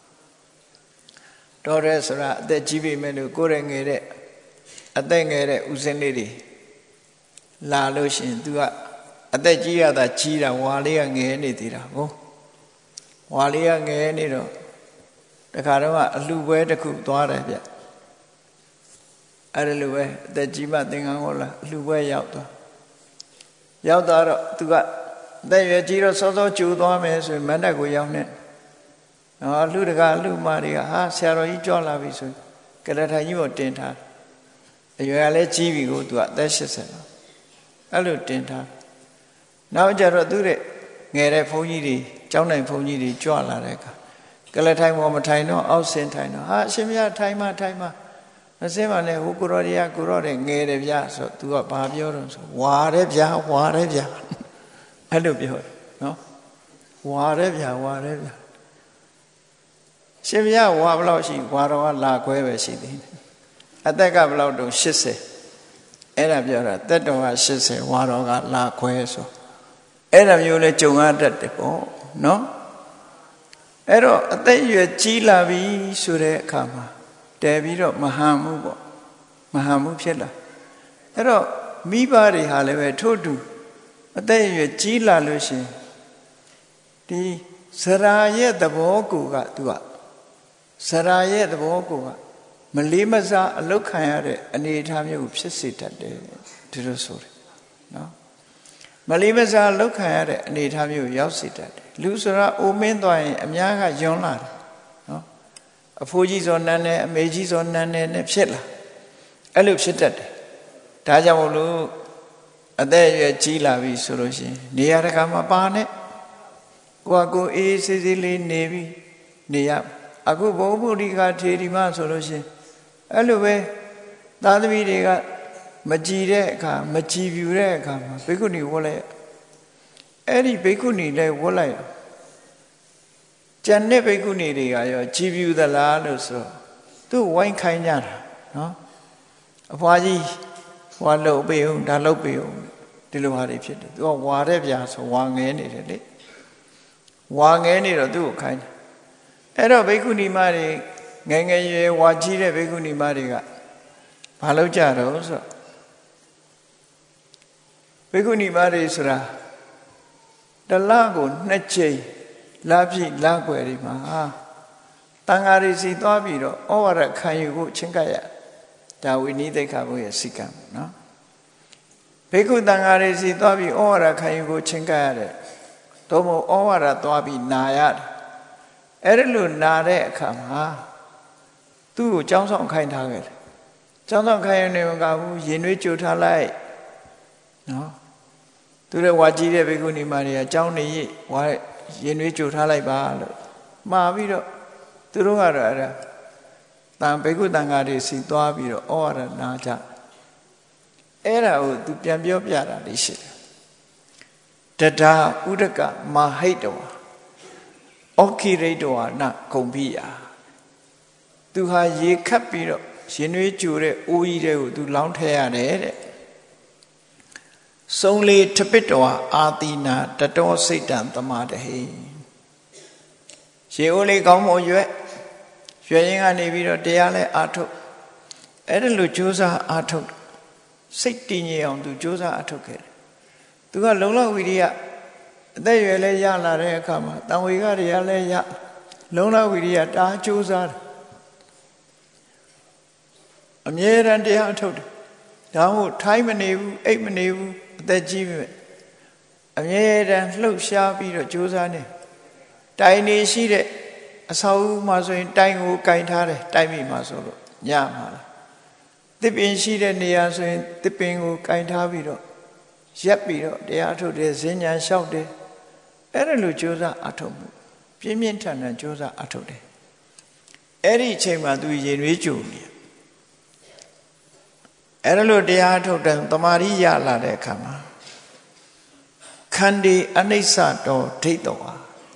Speaker 1: တောထွက်ဆိုတာအသက်ကြီးပြီမဲ့လို့ကိုယ်ရငယ်တဲ့အသက်ငယ်တဲ့ဦးစင်းလေးတွေလာလို့ရှိရင် तू ကအသက်ကြီးရတာကြီးတာဝါလေးကငယ်နေသေးတာဟုတ်ဝါလေးကငယ်နေတော့တခါတော့အလှပွဲတစ်ခုသွားတယ်ဗျအဲ့ဒါလိုပဲအသက်ကြီးမှသင်္ကန်းကိုလာအလှပွဲရောက်သွားရောက်သွားတော့ तू ကအသက်ရွယ်ကြီးတော့စောစောကြိုသွားမယ်ဆိုရင်မန္တကိုရောက်နေနော်အလှတကအလှမတွေကဟာဆရာတော်ကြီးကြွလာပြီဆိုကရထိုင်ကြီးပေါ်တင်ထားအရွယ်ကလည်းကြီးပြီကို तू ကအသက်၈၀လောက်အဲ့လိုတင်ထားနောက်ကြတော့သူတဲ့ငယ်တဲ့ဘုန်းကြီးတွေကျောင်းနိုင်ဘုန်းကြီးတွေကြွလာတဲ့အခါကလထိုင်ပေါ်မထိုင်တော့အောက်ဆင်းထိုင်တော့ဟာအရှင်မြတ်ထိုင်မှထိုင်မှမစင်းပါနဲ့ဟိုကိုရော်တွေကကိုရော်တဲ့ငယ်တယ်ဗျာဆို तू ကဘာပြောတော့ဆိုဝါတယ်ဗျာဝါတယ်ဗျာအဲ့လိုပြောတယ်နော်ဝါတယ်ဗျာဝါတယ်ဗျာရှင်မြတ်ဝါဘယ်လောက်ရှိဝါတော်ကလာခွဲပဲရှိသေးတယ်အသက်ကဘယ်လောက်တုန်း၈၀အဲ့ဒါပြောတာတက်တော်က၈၀ဝါတော်ကလာခွဲဆိုအဲ့ဒါမျိုးလဲကြုံရတတ်တယ်ပေါ့နော်အဲ့တော့အသက်အရွယ်ကြီးလာပြီဆိုတဲ့အခါမှာတဲပြီးတော့မဟန်မှုပေါ့မဟန်မှုဖြစ်လာအဲ့တော့မိဘတွေဟာလည်းပဲထို့တူအသက်အရွယ်ကြီးလာလို့ရှိရင်ဒီဇရာရဲ့သဘောကိုကသူကဇရာရဲ့သဘောကိုကမလေးမစားအလုတ်ခံရတဲ့အနေအထားမျိုးဖြစ်စေတတ်တယ်ဒီလိုဆိုတယ်နော်မလေးမစားအလုတ်ခံရတဲ့အနေအထားမျိုးရောက်စေတတ်တယ်လူဆိုတာအိုမင်းသွားရင်အများကယွန်းလာတယ်နော်အဖိုးကြီးစောနန်းနဲ့အမေကြီးစောနန်းနဲ့နဲ့ဖြစ်လာအဲ့လိုဖြစ်တတ်တယ်ဒါကြောင့်မို့လို့အသက်အရွယ်ကြီးလာပြီဆိုလို့ရှိရင်နေရာတကာမှာပါနဲ့ကိုကကိုအေးဆေးဆေးလေးနေပြီနေရအခုဘုံဗုဒ္ဓကထေရီမဆိုလို့ရှိရင်အဲ့လိုပဲသာသမီတွေကမကြည်တဲ့အခါမကြည်ပြူတဲ့အခါမှာဘိက္ခုနီဝတ်လိုက်အဲ့ဒီဘိက္ခုနီလည်းဝတ်လိုက်ကျန်တဲ့ဘိက္ခုနီတွေကရောကြည်ပြူသလားလို့ဆိုသူ့ဝိုင်းခိုင်းကြတာနော်အဖွားကြီးဟွာလှုပ်ပေးအောင်ဒါလှုပ်ပေးအောင်ဒီလိုဟာတွေဖြစ်တယ်သူကဝါတဲ့ဗျာဆိုဝါငဲနေတယ်လေဝါငဲနေတော့သူ့ကိုခိုင်းတယ်အဲ့တော့ဘိက္ခုနီမတွေငယ်ငယ်ရွယ်ဝါကြီးတဲ့ဘိက္ခုနီမတွေကဘာလုပ်ကြတော့ဆိုဘိက္ခုနီမတွေဆိုတာတလကိုနှစ်ချိန်လာပြည့်လာွယ်ဒီမှာတန်ဃာတွေစီသွားပြီးတော့ဩဝါဒခံယူဖို့ချင်းကပ်ရဒါဝိနည်းသိက္ခာပုရဲ့စိကံနော်ဘိက္ခုတန်ဃာတွေစီသွားပြီးဩဝါဒခံယူဖို့ချင်းကပ်ရတဲ့သို့မဟုတ်ဩဝါဒသွားပြီးနာရတယ်အဲ့ဒါလို့နာတဲ့အခါမှာသူ့ကိုကြောင်းဆောင်ခိုင်းထားခဲ့တယ်ကြောင်းဆောင်ခိုင်းရနေမကဘူးရင်နှွေးကြိုထားလိုက်နော်သူတို့ဝါကြီးတဲ့ဘေကုဏီမတွေကအကြောင်းနေရိပ်ဝါရင်နှွေးကြိုထားလိုက်ပါလို့မှာပြီးတော့သူတို့ကတော့အဲ့ဒါတန်ဘေကုတန်ဃာတွေစီသွားပြီးတော့ဩဝါဒနာကြအဲ့ဒါကိုသူပြန်ပြောပြတာလေးရှိတယ်တဒါဥဒကမဟိတဝါဩခိရိတဝါနဂုံပိယသူဟာရေခတ်ပြီးတော့ရင်နှွေးကြိုတဲ့အိုးကြီးတဲ့ကိုသူလောင်းထည့်ရတယ်တဲ့စုံလေထပစ်တော်အာတိနာတတောစိတ်တံသမာတဟိရေအိုးလေးကောင်းမွန်ရွက်ရွက်ရင်ကနေပြီးတော့တရားလဲအာထုတ်အဲ့ဒါလိုကြိုးစားအာထုတ်စိတ်တည်ငြိမ်အောင်သူကြိုးစားအာထုတ်ခဲ့တယ်သူကလုံလောက်ဝိရိယအသက်ရွယ်လဲရလာတဲ့အခါမှာတန်ဝေကတွေကလည်းရလုံလောက်ဝိရိယတားကြိုးစားတယ်အမြဲတမ်းတရားအထုတ်တယ်ဒါမှမဟုတ်ထိုင်းမနေဘူးအိတ်မနေဘူးအသက်ကြီးပြီအမြဲတမ်းလှုပ်ရှားပြီးတော့ကြိုးစားနေတိုင်နေရှိတဲ့အဆောက်အဦမှာဆိုရင်တိုင်ကိုကင်ထားတယ်တိုင်မိမှာဆိုလို့ညမှာလားတစ်ပင်ရှိတဲ့နေရာဆိုရင်တစ်ပင်ကိုကင်ထားပြီးတော့ရက်ပြီးတော့တရားအထုတ်တယ်ဈဉ္ညာလျှောက်တယ်အဲ့ဒါလိုကြိုးစားအထုတ်မှုပြင်းပြင်းထန်ထန်ကြိုးစားအထုတ်တယ်အဲ့ဒီအချိန်မှာသူရင်ရွေးကြုံနေအဲ့ဒါလိုတရားထုတ်တယ်တမာရီရလာတဲ့အခါမှာခန္ဒီအနိစ္စတော်ဒိဋ္ဌော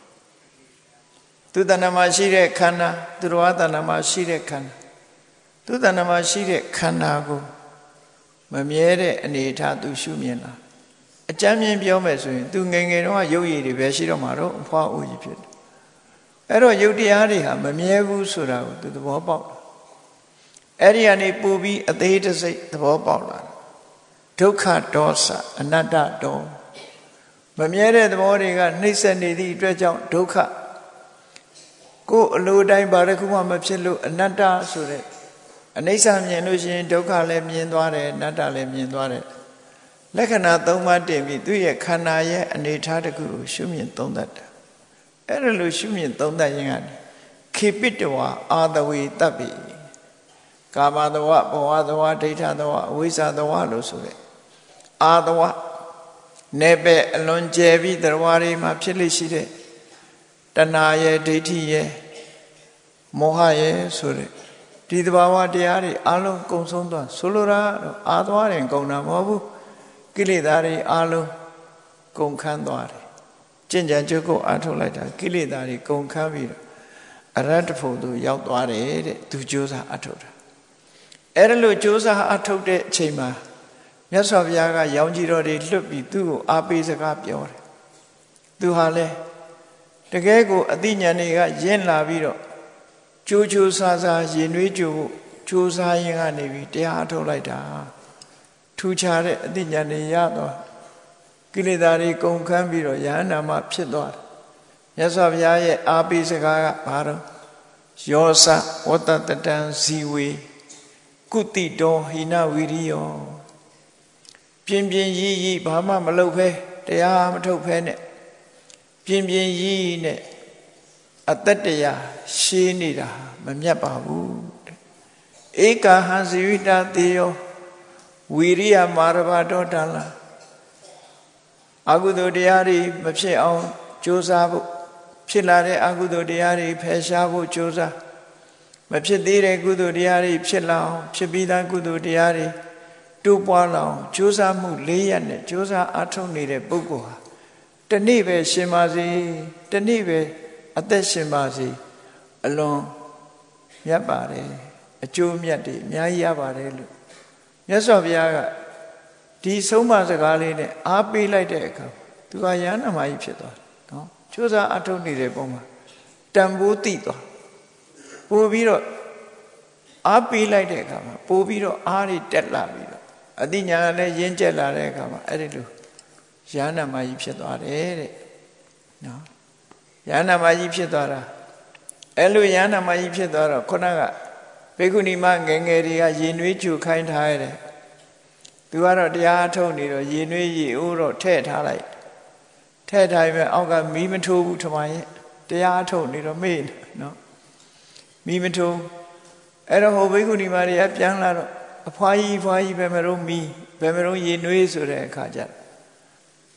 Speaker 1: သူတဏ္ဍမှာရှိတဲ့ခန္ဓာသူတော်ဝတဏ္ဍမှာရှိတဲ့ခန္ဓာသူတဏ္ဍမှာရှိတဲ့ခန္ဓာကိုမမြဲတဲ့အနေအထားသူရှုမြင်လာအကြမ်းမြင်ပြောမယ်ဆိုရင်သူငယ်ငယ်တော့ရုပ်ရည်တွေပဲရှိတော့မှာတော့အဖွားအိုကြီးဖြစ်တယ်အဲ့တော့ယုတ်တရားတွေဟာမမြဲဘူးဆိုတာကိုသူသဘောပေါက်အဲ့ဒီကနေပူပြီးအသေးတစိတ်သဘောပေါက်လာဒုက္ခဒေါသအနတ္တဒေါမမြဲတဲ့သဘောတွေကနှိမ့်ဆက်နေသည့်အတွက်ကြောင့်ဒုက္ခကိုယ်အလိုတိုင်းဘာတစ်ခုမှမဖြစ်လို့အနတ္တဆိုတဲ့အနိစ္စမြင်လို့ရှိရင်ဒုက္ခလည်းမြင်သွားတယ်အနတ္တလည်းမြင်သွားတယ်လက္ခဏာသုံးပါးတင်ပြီးသူ့ရဲ့ခန္ဓာရဲ့အနေအထားတစ်ခုကိုရှုမြင်သုံးသပ်တာအဲ့ဒါလိုရှုမြင်သုံးသပ်ရင်ကနေခေပိတဝါအာတဝေတပ်ပိကာမတဝဘဝတဝဒိဋ္ဌတဝအဝိဇ္ဇတဝလို့ဆိုတဲ့အာတဝနေပဲအလွန်ကျယ်ပြီးတရားတွေမှာဖြစ်လိရှိတဲ့တဏှာရဲ့ဒိဋ္ဌိရဲ့မောဟရဲ့ဆိုတဲ့ဒီသဘာဝတရားတွေအလုံးကုံဆုံးသွားဆိုလိုတာတော့အာသွားတယ်ကုံတာမဟုတ်ဘူးကိလေသာတွေအလုံးကုန်ခန်းသွားတယ်ကျင့်ကြံကြုတ်ကိုအားထုတ်လိုက်တာကိလေသာတွေကုန်ခန်းပြီးတော့အရတ္တဖို့သူရောက်သွားတယ်တဲ့သူကြိုးစားအားထုတ်တာအဲ့ဒါလို့ကြိုးစားအားထုတ်တဲ့အချိန်မှာမြတ်စွာဘုရားကရောင်ကြီးတော်တွေလွတ်ပြီးသူ့ကိုအားပေးစကားပြောတယ်သူဟာလဲတကယ်ကိုအသိဉာဏ်တွေကယဉ်လာပြီးတော့ကြိုးကြိုးစားစားရင်နှွေးကြိုးကြိုးစားရင်ကနေပြီးတရားအားထုတ်လိုက်တာထူခြားတဲ့အသိဉာဏ်တွေရတော့ကိလေသာတွေကုန်ခန်းပြီးတော့ယဟန္တာမဖြစ်သွားတယ်မြတ်စွာဘုရားရဲ့အားပေးစကားကဘာတော့ယောသဝတ္တတတံဇီဝေကုတိတောဟိနဝိရိယောပြင်းပြင်းရီးရီးဘာမှမလုပ်ဖဲတရားမထုတ်ဖဲနဲ့ပြင်းပြင်းရီးနဲ့အတ္တတရားရှင်းနေတာမမြတ်ပါဘူးဧကဟံဇိဝိတတေယောဝိရိယမာရဘတောတလာအကုသိုလ်တရားတွေမဖြစ်အောင်ကြိုးစားဖို့ဖြစ်လာတဲ့အကုသိုလ်တရားတွေဖယ်ရှားဖို့ကြိုးစားမဖြစ်သေးတဲ့ကုသိုလ်တရားတွေဖြစ်လာအောင်ဖြစ်ပြီးသားကုသိုလ်တရားတွေတိုးပွားလာအောင်ကြိုးစားမှုလေးရပ်နဲ့ကြိုးစားအားထုတ်နေတဲ့ပုဂ္ဂိုလ်ဟာတနေ့ပဲရှင်ပါစေတနေ့ပဲအသက်ရှင်ပါစေအလွန်မြတ်ပါတယ်အကျိုးမြတ်တွေအများကြီးရပါတယ်လို့မြတ်စွာဘုရားကဒီဆုံးမစကားလေးနဲ့အားပေးလိုက်တဲ့အခါသူကယန္နာမကြီးဖြစ်သွားတယ်နော်ကြိုးစားအားထုတ်နေတဲ့ပုံမှာတန်ဖိုးသိသွားပို့ပြီးတော့အားပေးလိုက်တဲ့အခါမှာပို့ပြီးတော့အားတွေတက်လာပြီးတော့အတိညာလည်းရင်းကျက်လာတဲ့အခါမှာအဲ့ဒီလိုယန္နာမကြီးဖြစ်သွားတယ်တဲ့နော်ယန္နာမကြီးဖြစ်သွားတာအဲ့လိုယန္နာမကြီးဖြစ်သွားတော့ခုနကဘေကုဏီမငယ်ငယ်တွေကရေနွေးချူခိုင်းထားရတယ်သူကတော့တရားထုတ်နေတော့ရေနွေးရေအိုးတော့ထည့်ထားလိုက်ထည့်ထားရင်အောက်ကမီးမထိုးဘူးထမရဲ့တရားထုတ်နေတော့မေ့နော်မီးမထိုးအဲ့တော့ဟိုဘေကုဏီမတွေကပြန်လာတော့အဖွားကြီးဖွားကြီးပဲမလို့မီးပဲမလို့ရေနွေးဆိုတဲ့အခါကျ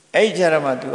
Speaker 1: အဲ့ကြရမှာ तू က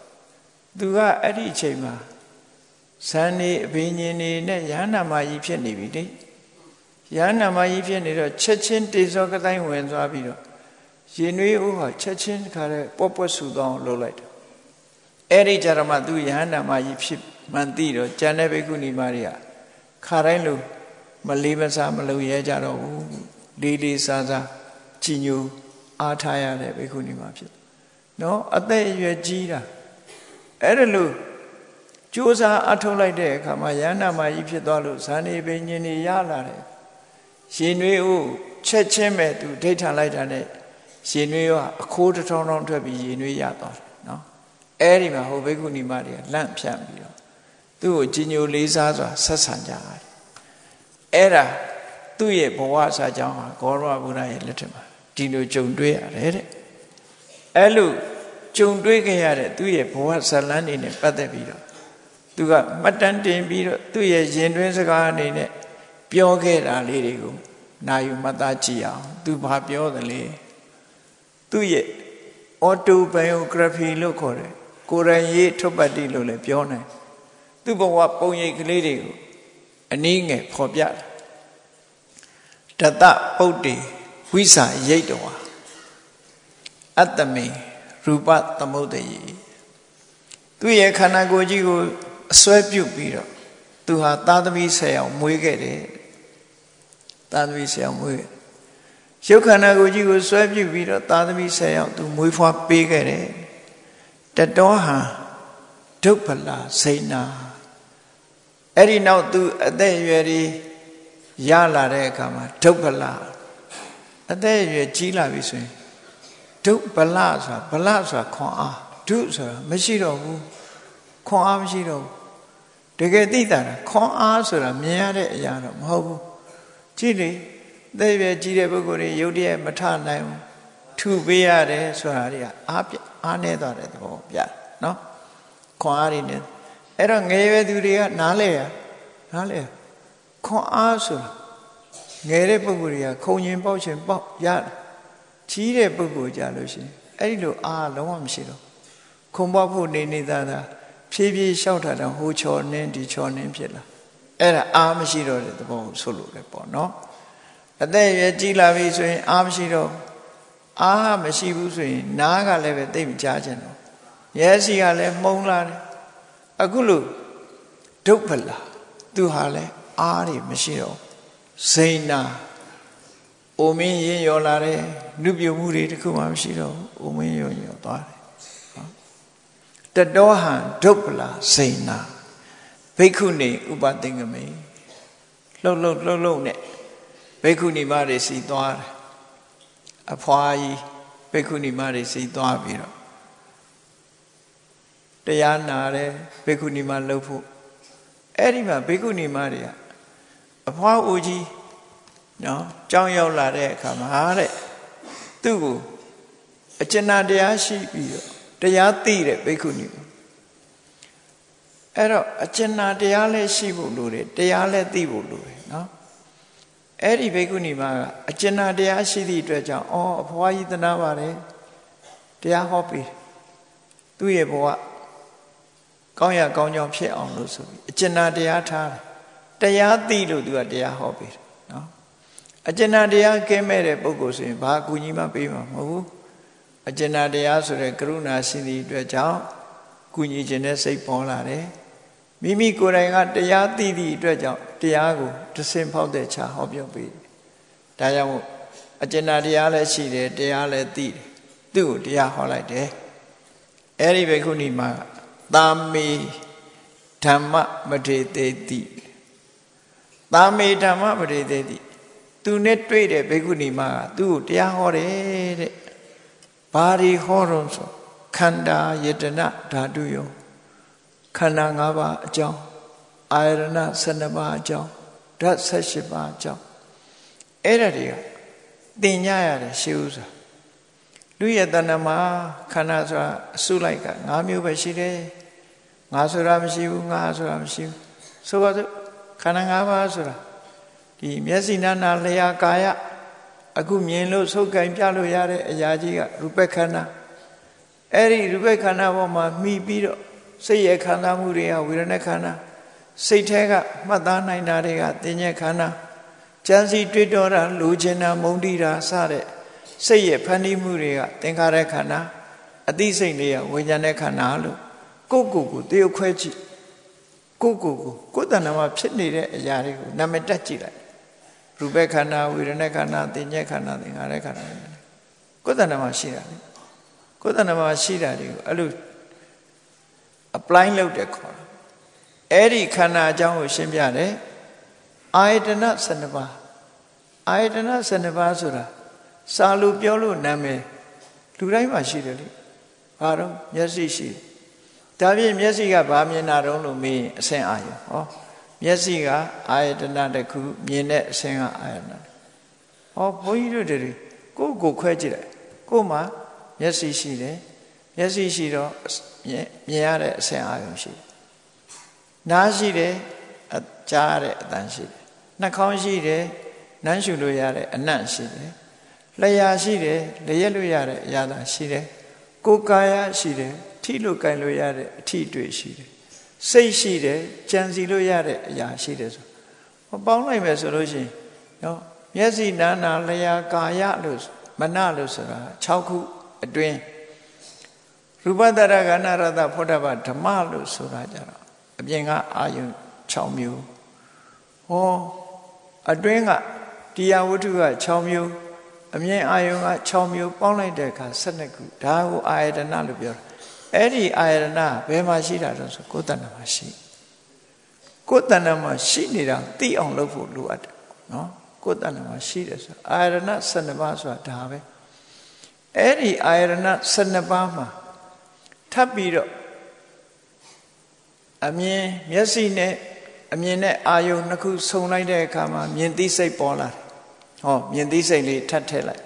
Speaker 1: तू ကအဲ့ဒီအချိန်မှာဇန်နေအဘိညာဉ်နေနဲ့ယန္နာမကြီးဖြစ်နေပြီလေယန္နာမကြီးဖြစ်နေတော့ချက်ချင်းတေဇောကတိုင်းဝင်သွားပြီးတော့ရင်နွေးဦးဟာချက်ချင်းခါတဲ့ပွက်ပွက်ဆူသွားအောင်လုပ်လိုက်တယ်အဲ့ဒီကြရမှာ तू ယန္နာမကြီးဖြစ်မှန်သိတော့ကျန်တဲ့ဘိက္ခုနီမတွေကခါတိုင်းလို့မလေးမစားမလုံရဲကြတော့ဘူးလေးလေးစားစားကြည်ညိုအားထားရတဲ့ဘိက္ခုနီမဖြစ်နော်အသက်အရွယ်ကြီးတာအဲ့ဒါလို့ကြိုးစားအထုတ်လိုက်တဲ့အခါမှာယန္နာမကြီးဖြစ်သွားလို့ဇာနေဘိညာဉ်တွေရလာတယ်ရှင်နွေးဦးချက်ချင်းပဲ तू ဒိဋ္ဌာလိုက်တာနဲ့ရှင်နွေးကအခိုးတစ်ထောင်ထောင်ထွက်ပြီးရင်နွေးရသွားတယ်နော်အဲ့ဒီမှာဟိုဘိက္ခုနီမတွေကလန့်ဖြန့်ပြီးတော့သူ့ကိုကြည်ညိုလေးစားစွာဆက်ဆံကြတယ်အဲ့ဒါသူ့ရဲ့ဘဝစာကြောင်းဟာဂေါရမဘုရားရဲ့လက်ထက်မှာဒီလိုကြုံတွေ့ရတယ်တဲ့အဲ့လိုကြုံတွေ့ခဲ့ရတဲ့သူ့ရဲ့ဘဝဇာတ်လမ်းတွေနဲ့ပတ်သက်ပြီးတော့သူကမှတ်တမ်းတင်ပြီးတော့သူ့ရဲ့ရင်တွင်းစကားအနေနဲ့ပြောခဲ့တာလေးတွေကိုနာယူမှတ်သားကြည့်အောင်သူဘာပြောသလဲသူ့ရဲ့ autobiography လို့ခေါ်တယ်ကိုယ်တိုင်ရေးထုတ်ပတ်တိလို့လည်းပြောနိုင်သူ့ဘဝပုံရိပ်ကလေးတွေကိုအနည်းငယ်ဖော်ပြတယ်တတပုတ်တေဝိစာရိတ်တော်အတ္တမေရူပသမုဒ္ဒယေသူ့ရဲ့ခန္ဓာကိုယ်ကြီးကိုအစွဲပြုတ်ပြီးတော့သူဟာသာသမီဆယ်အောင်မွေးခဲ့တယ်သာသမီဆယ်အောင်မွေးရုပ်ခန္ဓာကိုယ်ကြီးကိုစွဲပြုတ်ပြီးတော့သာသမီဆယ်အောင်သူမွေးဖွားပေးခဲ့တယ်တတောဟံဒုပ္ပလာစိဏအဲ့ဒီနောက်သူအသက်အရွယ်ကြီးရလာတဲ့အခါမှာဒုပ္ပလာအသက်အရွယ်ကြီးလာပြီဆိုရင်ဒုပ္ပလာဆိုတာဗလဆိုတာခွန်အားဒုဆိုတာမရှိတော့ဘူးခွန်အားမရှိတော့ဘူးတကယ်သိတာခွန်အားဆိုတာမြင်ရတဲ့အရာတော့မဟုတ်ဘူးကြည့်လေသက်ရွယ်ကြီးတဲ့ပုဂ္ဂိုလ်တွေရုပ်တရက်မထနိုင်ဘူးထုပေးရတယ်ဆိုတာတွေကအားပြအားနေသွားတဲ့သဘောပြနော်ခွန်အားတွေနဲ့အဲ့တော့ငယ်ရွယ်သူတွေကနားလဲရနားလဲခွန်အားဆိုတာငယ်တဲ့ပုဂ္ဂိုလ်တွေကခုံရင်ပေါက်ချင်ပေါက်ရတယ်ကြီးတဲ့ပုဂ္ဂိုလ်ကြလို့ရှိရင်အဲ့ဒီလိုအားလုံးဝမရှိတော့ခုံပေါက်ဖို့နေနေသားသားဖြည်းဖြည်းလျှောက်တာတော့ဟိုချော်နှင်းဒီချော်နှင်းဖြစ်လာအဲ့ဒါအားမရှိတော့တဲ့သဘောကိုဆိုလို့လည်းပေါ့နော်အသက်ရွယ်ကြီးလာပြီဆိုရင်အားမရှိတော့အားမရှိဘူးဆိုရင်နားကလည်းပဲသိမကြားချင်တော့ရဲစီကလည်းမှုံလာတယ်အခုလို့ဒုပ္ပလာသူဟာလည်းအားတွေမရှိတော့စိဏအိုမင်းရင်ရော်လာတယ်နုပြုမှုတွေတခုမှမရှိတော့အိုမင်းရော်ရော်သွားတယ်တတောဟံဒုပ္ပလာစိဏဘိက္ခုနီဥပသင်္ကမေလှုပ်လှုပ်လှုပ်လှုပ်နဲ့ဘိက္ခုနီမတွေစီသွားတယ်အဖွာကြီးဘိက္ခုနီမတွေစီသွားပြီးတော့တရားနာတယ်ဘိက္ခုနီမလှုပ်ဖို့အဲ့ဒီမှာဘိက္ခုနီမတွေကအဖွားဦးကြီးနော်ကြောင်းရောက်လာတဲ့အခါမှာတဲ့သူ့ကိုအကျဉ်းတရားရှိပြီးတော့တရားသိတဲ့ဘိက္ခုနီအဲ့တော့အကျဉ်းတရားလည်းရှိဖို့လိုတယ်တရားလည်းသိဖို့လိုတယ်နော်အဲ့ဒီဘိက္ခုနီမကအကျဉ်းတရားရှိသည့်အတွက်ကြောင့်အော်အဖွားကြီးသနာပါတယ်တရားဟောပြီးသူ့ရဲ့ဘဝကောင်းရကောင်းကြောင်းဖြစ်အောင်လို့ဆိုပြီးအကျဉ်းတရားထားတယ်တရားသိလို့သူကတရားဟောပေးတယ်နော်အကျဉ်းတရားကဲမဲ့တဲ့ပုဂ္ဂိုလ်ဆိုရင်ဘာအကူကြီးမှပေးမှာမဟုတ်ဘူးအကျဉ်းတရားဆိုတဲ့ကရုဏာရှိသည့်အတွက်ကြောင့်ကုညီခြင်းနဲ့စိတ်ပေါ်လာတယ်မိမိကိုယ်တိုင်ကတရားသိသည့်အတွက်ကြောင့်တရားကိုတဆင့်ဖောက်တဲ့ခြားဟောပြောပေးတယ်ဒါကြောင့်အကျဉ်းတရားလည်းရှိတယ်တရားလည်းသိတယ်သူ့ကိုတရားဟောလိုက်တယ်အဲ့ဒီဘိက္ခုနီမှာသာမေဓမ္မမထေတေတိသာမေဓမ္မမထေတေတိသူနဲ့တွေ့တဲ့ဘိက္ခုနီမှာသူ့ကိုတရားဟောတယ်တဲ့ဘာတွေဟောတော့ဆိုခန္ဓာယတနာဓာတုယောခန္ဓာ၅ပါးအကြောင်းအာရဏ၁၂ပါးအကြောင်းဓာတ်၁၈ပါးအကြောင်းအဲ့ဒါတွေကသင်ညရတယ်ရှေးဥစွာလူရဲ့တဏ္ဍမှာခန္ဓာဆိုတာအစုလိုက်က၅မျိုးပဲရှိတယ်ငါဆိုတာမရှိဘူးငါဆိုတာမရှိဘူးဆိုပါစို့ခန္ဓာ၅ပါးဆိုတာဒီမျက်စိနာနာလျာကာယအခုမြင်လို့ဆုပ်ကင်ပြလို့ရတဲ့အရာကြီးကရူပခန္ဓာအဲ့ဒီရူပခန္ဓာပေါ်မှာမှီပြီးတော့စိတ်ရဲ့ခန္ဓာမှုတွေကဝေဒနာခန္ဓာစိတ်ထဲကမှတ်သားနိုင်တာတွေကသင်္ညေခန္ဓာကြံစီတွေ့တော်တာလူချင်တာမုန်းတိတာစတဲ့စိတ်ရဲ့ဖန်တီးမှုတွေကသင်္ခါရခန္ဓာအသိစိတ်တွေကဝိညာဉ်ရဲ့ခန္ဓာလို့ကိုယ့်ကိုယ်ကိုတရုပ်ခွဲကြည့်ကိုယ့်ကိုယ်ကိုကိုယ်တဏ္ဍာမှာဖြစ်နေတဲ့အရာတွေကိုနာမည်တက်ကြည့်လိုက်ရူပခန္ဓာဝေဒနာခန္ဓာသင်္ညေခန္ဓာသင်္ခါရခန္ဓာကိုယ်တဏ္ဍာမှာရှိတာလေကိုယ်တဏ္ဍာမှာရှိတာတွေကိုအဲ့လို apply လုပ်တဲ့ခေါ်တာအဲ့ဒီခန္ဓာအကြောင်းကိုရှင်းပြတယ်အာယတนะสิบเอ็ดပါးအာယတนะสิบเอ็ดပါးဆိုတာစာလို့ပြောလို့နာမည်လူတိုင်းမှာရှိတယ်လေဘာတော့မျက်စိရှိဒါဖြင့်မျက်စိကဘာမြင်တာတုံးလို့မေးရင်အဆင့်အာယုံဟောမျက်စိကအာယတนะတစ်ခုမြင်တဲ့အဆင့်ကအာယတนะဟောဘုန်းကြီးတို့တွေကိုယ်ကိုခွဲကြည့်လိုက်ကိုယ်မှာမျက်စိရှိတယ်မျက်စိရှိတော့မြင်ရတဲ့အဆင့်အာယုံရှိတယ်နားရှိတယ်အကြားရတဲ့အတန်ရှိတယ်နှာခေါင်းရှိတယ်နမ်းရှုလို့ရတဲ့အနံ့ရှိတယ်လျှာရှိတယ်လျက်လို့ရတဲ့အရာသာရှိတယ်ကိုယ်ကာယရှိတယ်ထိလို့ကိုင်လို့ရတဲ့အထိတွေ့ရှိတယ်စိတ်ရှိတယ်ကြံစီလို့ရတဲ့အရာရှိတယ်ဆိုမပေါင်းလိုက်မယ်ဆိုလို့ရှိရင်နော်မျက်စိနာနာလျှာကာယလို့မနလို့ဆိုတာ၆ခုအတွင်းရူပတရကနာရတဖောဓဘဓမ္မလို့ဆိုတာကြတော့အပြင်ကအာယုံ၆မျိုးဟောအတွင်းကတရားဝတ္ထုက၆မျိုးအမြင်အာယုံက၆မျိုးပေါင်းလိုက်တဲ့အခါ၁၂ခုဒါကိုအာယတนะလို့ပြောတာအဲ့ဒီအာယတนะဘယ်မှာရှိတာတော့ဆိုကိုယ်တဏ္ဍာမှာရှိကိုယ်တဏ္ဍာမှာရှိနေတာသိအောင်လုပ်ဖို့လိုအပ်တယ်နော်ကိုယ်တဏ္ဍာမှာရှိတယ်ဆိုအာယတนะ၁၂ပါးဆိုတာဒါပဲအဲ့ဒီအာယတนะ၁၂ပါးမှာထပ်ပြီးတော့အမြင်မျက်စိနဲ့အမြင်နဲ့အာယုံနှစ်ခုဆုံလိုက်တဲ့အခါမှာမြင်သိစိတ်ပေါ်လာတယ်ဟောမြင်သိစိတ်လေးထပ်ထည့်လိုက်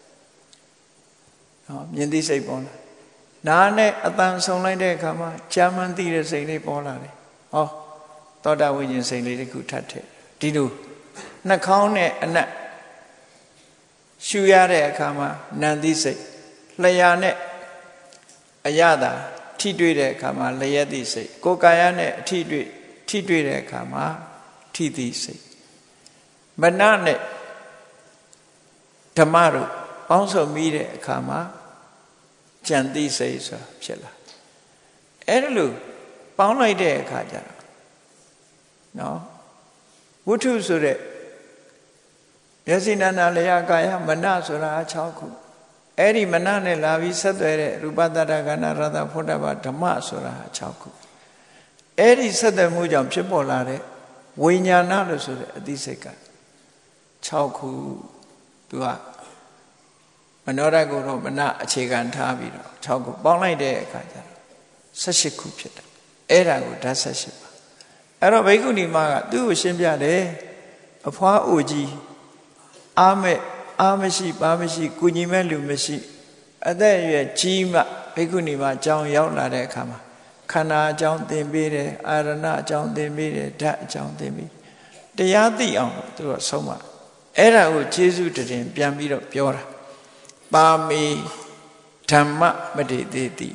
Speaker 1: ဟောမြင်သိစိတ်ပေါ်လာနားနဲ့အတန်ဆုံလိုက်တဲ့အခါမှာကြာမှန်သိတဲ့စိတ်လေးပေါ်လာတယ်ဟောသောတာဝိညာဉ်စိတ်လေးတစ်ခုထပ်ထည့်ဒီလိုနှာခေါင်းနဲ့အနက်ရှူရတဲ့အခါမှာနာမ်သိစိတ်လျှာနဲ့အရသာထိတွေ့တဲ့အခါမှာလျက်သိစိတ်ကိုယ်ကာယနဲ့အထိတွေ့ထိတွေ့တဲ့အခါမှာထိသိစိတ်မနနဲ့ဓမ္မတို့ပေါင်းစုံမိတဲ့အခါမှာကြံသိစိတ်ဆိုတာဖြစ်လာအဲ့ဒါလို့ပေါင်းလိုက်တဲ့အခါကျတော့နော်ဝတ္ထုဆိုတဲ့မျက်စိနာနာလျှာကာယမနဆိုတာ၆ခုအဲ့ဒီမနနဲ့လာပြီးဆက်သွယ်တဲ့ရူပတရကနာရတဖောဓဘဓမ္မဆိုတာ၆ခုအဲ့ဒီဆက်သွယ်မှုကြောင့်ဖြစ်ပေါ်လာတဲ့ဝိညာဏလို့ဆိုတဲ့အသိစိတ်က၆ခုသူကမနောရကိုတော့မနအခြေခံထားပြီးတော့၆ခုပေါင်းလိုက်တဲ့အခါကျတော့၁၈ခုဖြစ်တယ်အဲ့ဒါကိုဓာတ်၁၈ပါအဲ့တော့ဘိက္ခုနီမကသူ့ကိုရှင်းပြတယ်အဖွားအိုကြီးအားမဲ့အားမရှိပါမရှိကုညီမဲ့လူမရှိအသက်အရွယ်ကြီးမှဘိက္ခုနီမအကြောင်းရောက်လာတဲ့အခါမှာခန္ဓာအကြောင်းသင်ပေးတယ်အာရဏအကြောင်းသင်ပေးတယ်ဓာတ်အကြောင်းသင်ပေးတရားသိအောင်သူကဆုံးမအဲ့ဒါကိုကျေးဇူးတင်ပြန်ပြီးတော့ပြောတာပါမေဓမ္မမတိတိတိ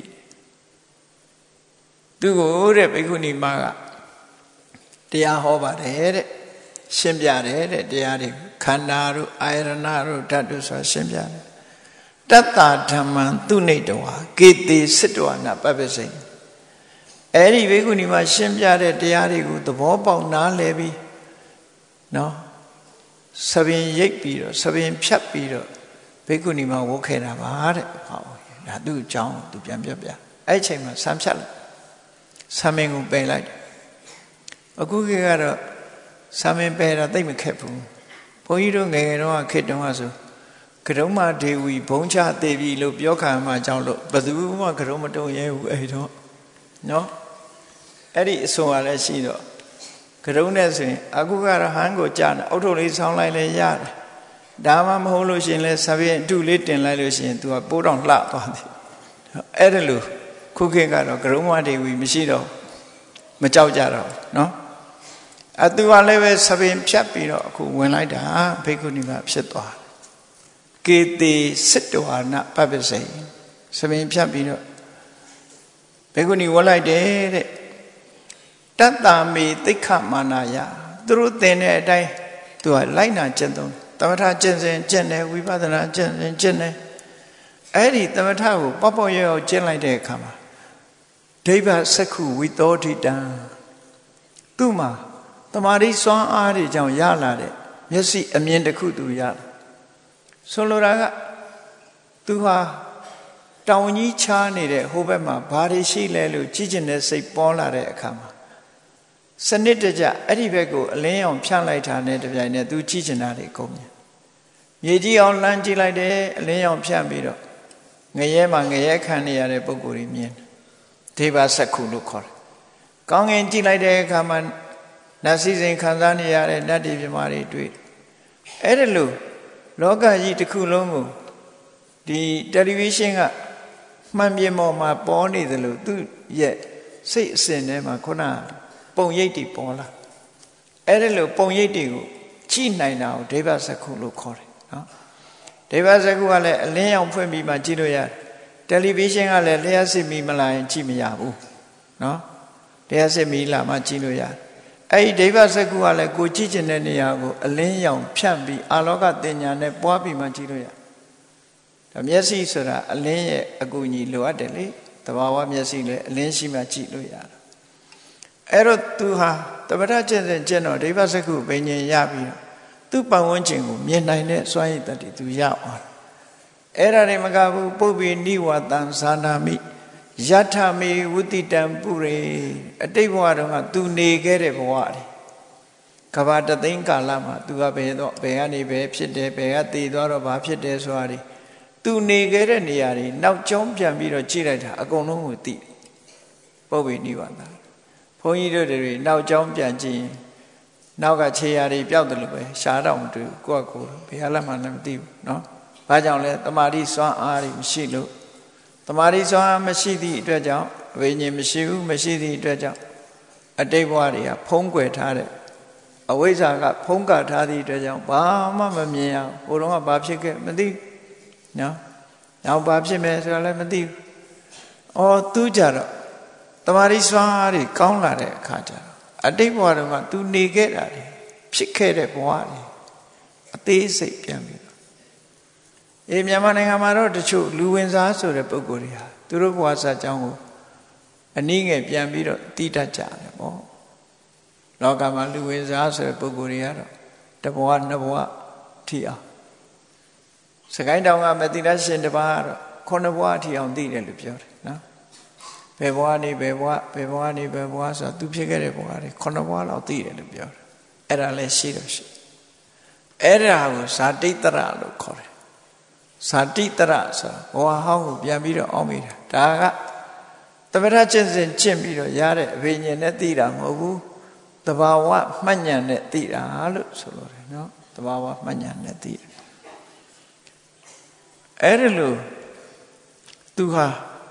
Speaker 1: သူကိုတဲ့ဘိက္ခုနီမကတရားဟောပါတယ်တဲ့ရှင်းပြတယ်တဲ့တရားတွေခန္ဓာတို့အာယရဏတို့ဓာတ်တို့ဆိုတာရှင်းပြတယ်တတ္တာဓမ္မံသူနိတဝါကေတိစစ်တဝနာပပ္ပစိတ်အဲ့ဒီဘိက္ခုနီမရှင်းပြတဲ့တရားတွေကိုသဘောပေါက်နားလည်ပြီးနော်သဘင်ရိပ်ပြီးတော့သဘင်ဖြတ်ပြီးတော့ဘိက္ခုနီမဝုတ်ခဲ့တာပါတဲ့ဟောဒါသူ့အကြောင်းသူပြန်ပြပြအဲ့အချိန်မှာဆံဖြတ်လိုက်ဆံမင်းကိုပယ်လိုက်အခုခေတ်ကတော့ဆံမင်းပယ်တာသိမခက်ဘူးဘုန်းကြီးတို့ငယ်ငယ်တော့ခေတ်တုန်းကဆိုကရုံးမဒေဝီဘုံချသေးပြီလို့ပြောခံမှအကြောင်းလို့ဘယ်သူမှကရုံးမတုံရဲဘူးအဲ့တော့နော်အဲ့ဒီအစွန်ကလည်းရှိတော့ကရုံးနဲ့ဆိုရင်အခုကတော့ဟန်းကိုကြားနေအုတ်ထုပ်လေးဆောင်းလိုက်လဲရတယ်ဒါမှမဟုတ်လို့ရှိရင်လဲဆပင်းအတုလေးတင်လိုက်လို့ရှိရင် तू ကပိုးတောင်လှသွားတယ်အဲ့ဒါလို့ခုခေတ်ကတော့ကရုံးမဒေဝီမရှိတော့မကြောက်ကြတော့နော်အတူကလည်းပဲဆပင်ဖြတ်ပြီးတော့အခုဝင်လိုက်တာဘိက္ခုနီမဖြစ်သွားတယ်ကေတိစစ်တဝါနပပ္ပစိတ်ဆပင်ဖြတ်ပြီးတော့ဘေကုဏီဝတ်လိုက်တယ်တဲ့တတ္တာမေသိက္ခမာနာယသူတို့သင်တဲ့အတိုင်းသူကလိုက်နာကျင့်သုံးသမထကျင့်စဉ်ကျင့်တယ်ဝိပဿနာကျင့်စဉ်ကျင့်တယ်အဲ့ဒီသမထကိုပေါ့ပေါ့ရောရောကျင့်လိုက်တဲ့အခါမှာဒိဗ္ဗစက္ခုဝိသောဓိတံသူ့မှာတမာတိစွမ်းအားတွေကြောင့်ရလာတဲ့မျက်စိအမြင်တစ်ခုသူရလာဆိုလိုတာကသူဟာတောင်ကြီးချားနေတဲ့ဟိုဘက်မှာဘာတွေရှိလဲလို့ကြည့်ကျင်တဲ့စိတ်ပေါ်လာတဲ့အခါမှာစနစ်တကျအဲ့ဒီဘက်ကိုအလင်းအောင်ဖြန့်လိုက်တာနဲ့တပြိုင်နက်သူကြည့်ကျင်တာတွေကုန်တယ်မြေကြီးအောင်လှမ်းကြည့်လိုက်တယ်အလင်းအောင်ဖြန့်ပြီးတော့ငရဲမှာငရဲခံနေရတဲ့ပုံကိုယ်ကြီးမြင်တယ်ဒိဗ္ဗစက္ခုလို့ခေါ်တယ်ကောင်းကင်ကြည့်လိုက်တဲ့အခါမှာနတ်စည်းစိမ်ခံစားနေရတဲ့နတ်တွေပြမာတွေတွေ့အဲ့ဒါလို့လောကကြီးတစ်ခုလုံးကိုဒီတယ်လီဗီရှင်းကမှန်ပြင်ပေါ်မှာပေါ်နေသလိုသူ့ရဲ့စိတ်အစဉ်ထဲမှာခုနပုံရိပ်တွေပေါ်လာအဲ့ဒါလို့ပုံရိပ်တွေကိုကြည့်နိုင်တာကိုဒိဗ္ဗစက္ခုလို့ခေါ်တယ်နော်ဒိဗ္ဗစက္ခုကလည်းအလင်းရောင်ဖွင့်ပြီးမှကြည့်လို့ရတယ်တယ်လီဗီရှင်းကလည်းလျှက်စစ်မီမလာရင်ကြည့်မရဘူးနော်လျှက်စစ်မီလာမှကြည့်လို့ရတယ်အဲ့ဒီဒိဗ္ဗစက္ခုကလည်းကိုကြည့်ကျင်တဲ့နေရာကိုအလင်းရောင်ဖြန့်ပြီးအာလောကတင်ညာနဲ့ပွားပြီးမှကြည့်လို့ရတယ်ဒါမျက်စိဆိုတာအလင်းရဲ့အကူအညီလိုအပ်တယ်လေတဘာဝမျက်စိလည်းအလင်းရှိမှကြည့်လို့ရတယ်အဲ့တော့သူဟာတပ္ပတကျင့်စဉ်ကျင့်တော့ဒိဗ္ဗစက္ခုဘိညာဉ်ရပြီးတော့သူ့ပတ်ဝန်းကျင်ကိုမြင်နိုင်တဲ့စွမ်းရည်တတ်တွေသူရအောင်အဲ့ဒါတွေမကဘူးပုပ္ပိနိဝတံဇာနာမိယထမေဝုတိတံပုရေအတိတ်ဘဝတုန်းကသူနေခဲ့တဲ့ဘဝတွေကဘာတသိန်းကာလမှာသူကဘယ်တော့ဘယ်ကနေဘယ်ဖြစ်တယ်ဘယ်ကတည်သွားတော့ဘာဖြစ်တယ်ဆိုတာတွေသူနေခဲ့တဲ့နေရာတွေနောက်ကျောင်းပြန်ပြီးတော့ကြည့်လိုက်တာအကုန်လုံးကိုသိပုပ္ပိနိဝတံဘုန်းကြီးတို့တွေနောက်ကျောင်းပြန်ကြည့်ရင်နောက်ကခြေရာတွေပျောက်တယ်လို့ပဲရှားတော့မတွေ့ကိုယ့်ကိုယ်ဘယ်ဟာမှလည်းမသိဘူးเนาะဘာကြောင့်လဲတမာတိစွမ်းအားတွေမရှိလို့တမာတိစွမ်းအားမရှိသည့်အတွက်ကြောင့်အဘိညာဉ်မရှိဘူးမရှိသည့်အတွက်ကြောင့်အတိတ်ဘဝတွေကဖုံးကွယ်ထားတဲ့အဝိဇ္ဇာကဖုံးကထားသည့်အတွက်ကြောင့်ဘာမှမမြင်အောင်ဟိုတုန်းကဘာဖြစ်ခဲ့မသိနော်နောက်ဘာဖြစ်မယ်ဆိုတာလည်းမသိဘူးအော်သူကြတော့တမာတိစွမ်းအားတွေကောင်းလာတဲ့အခါကျတော့အတိတ်ဘဝတုန်းကသူနေခဲ့တာတွေဖြစ်ခဲ့တဲ့ဘဝတွေအသေးစိတ်ပြန်ပြီးအေးမြန်မာနိုင်ငံမှာတော့တချို့လူဝင်စားဆိုတဲ့ပုဂ္ဂိုလ်တွေဟာသူတို့ဘဝစာကြောင်းကိုအနည်းငယ်ပြန်ပြီးတော့တည်တတ်ကြတယ်ပေါ့လောကမှာလူဝင်စားဆိုတဲ့ပုဂ္ဂိုလ်တွေကတော့တဘဝနှစ်ဘဝထိအောင်စကိုင်းတောင်ကမတိရရှင်တပါးကတော့ခုနှစ်ဘဝထိအောင်သိတယ်လို့ပြောတယ်နော်ဘယ်ဘဝနေဘယ်ဘဝဘယ်ဘဝနေဘယ်ဘဝဆိုတော့သူဖြစ်ခဲ့တဲ့ဘဝတွေခုနှစ်ဘဝလောက်သိတယ်လို့ပြောတယ်အဲ့ဒါလည်းရှိတော့ရှိအဲ့ဒါကိုဇာတိတ္တရလို့ခေါ်တယ်ဇာတိတ္တရဆိုတာဘဝဟောင်းကိုပြန်ပြီးတော့အောင်းမိတာဒါကတပ္ပတကျင့်စဉ်ကျင့်ပြီးတော့ရတဲ့အဘိညာဉ်နဲ့သိတာမဟုတ်ဘူးတဘာဝမှတ်ဉာဏ်နဲ့သိတာလို့ဆိုလိုတယ်နော်တဘာဝမှတ်ဉာဏ်နဲ့သိတယ်အဲ့ဒါလို့သူဟာ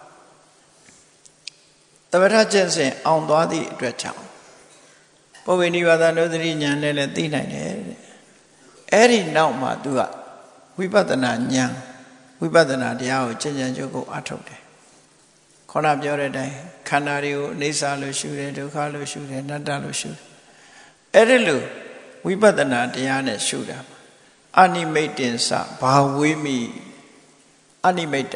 Speaker 1: တပ္ပတကျင့်စဉ်အောင်သွားသည့်အတွက်ကြောင့်ပုဗ္ဗေနိဗ္ဗာန်လို့သတိဉာဏ်နဲ့လည်းသိနိုင်တယ်တဲ့အဲ့ဒီနောက်မှာသူကဝိပဿနာဉာဏ်ဝိပဿနာတရားကိုကျင့်ကြံကြိုးကိုအထုတ်တယ်ခေါင်းပြောတဲ့အတိုင်းခန္ဓာတွေကိုအိဋ္ဌာလို့ရှုတယ်ဒုက္ခလို့ရှုတယ်အနတ္တလို့ရှုတယ်အဲ့ဒီလိုဝိပဿနာတရားနဲ့ရှုတာအနိမိတ်တင်္စဘာဝေမိအနိမိတ်တ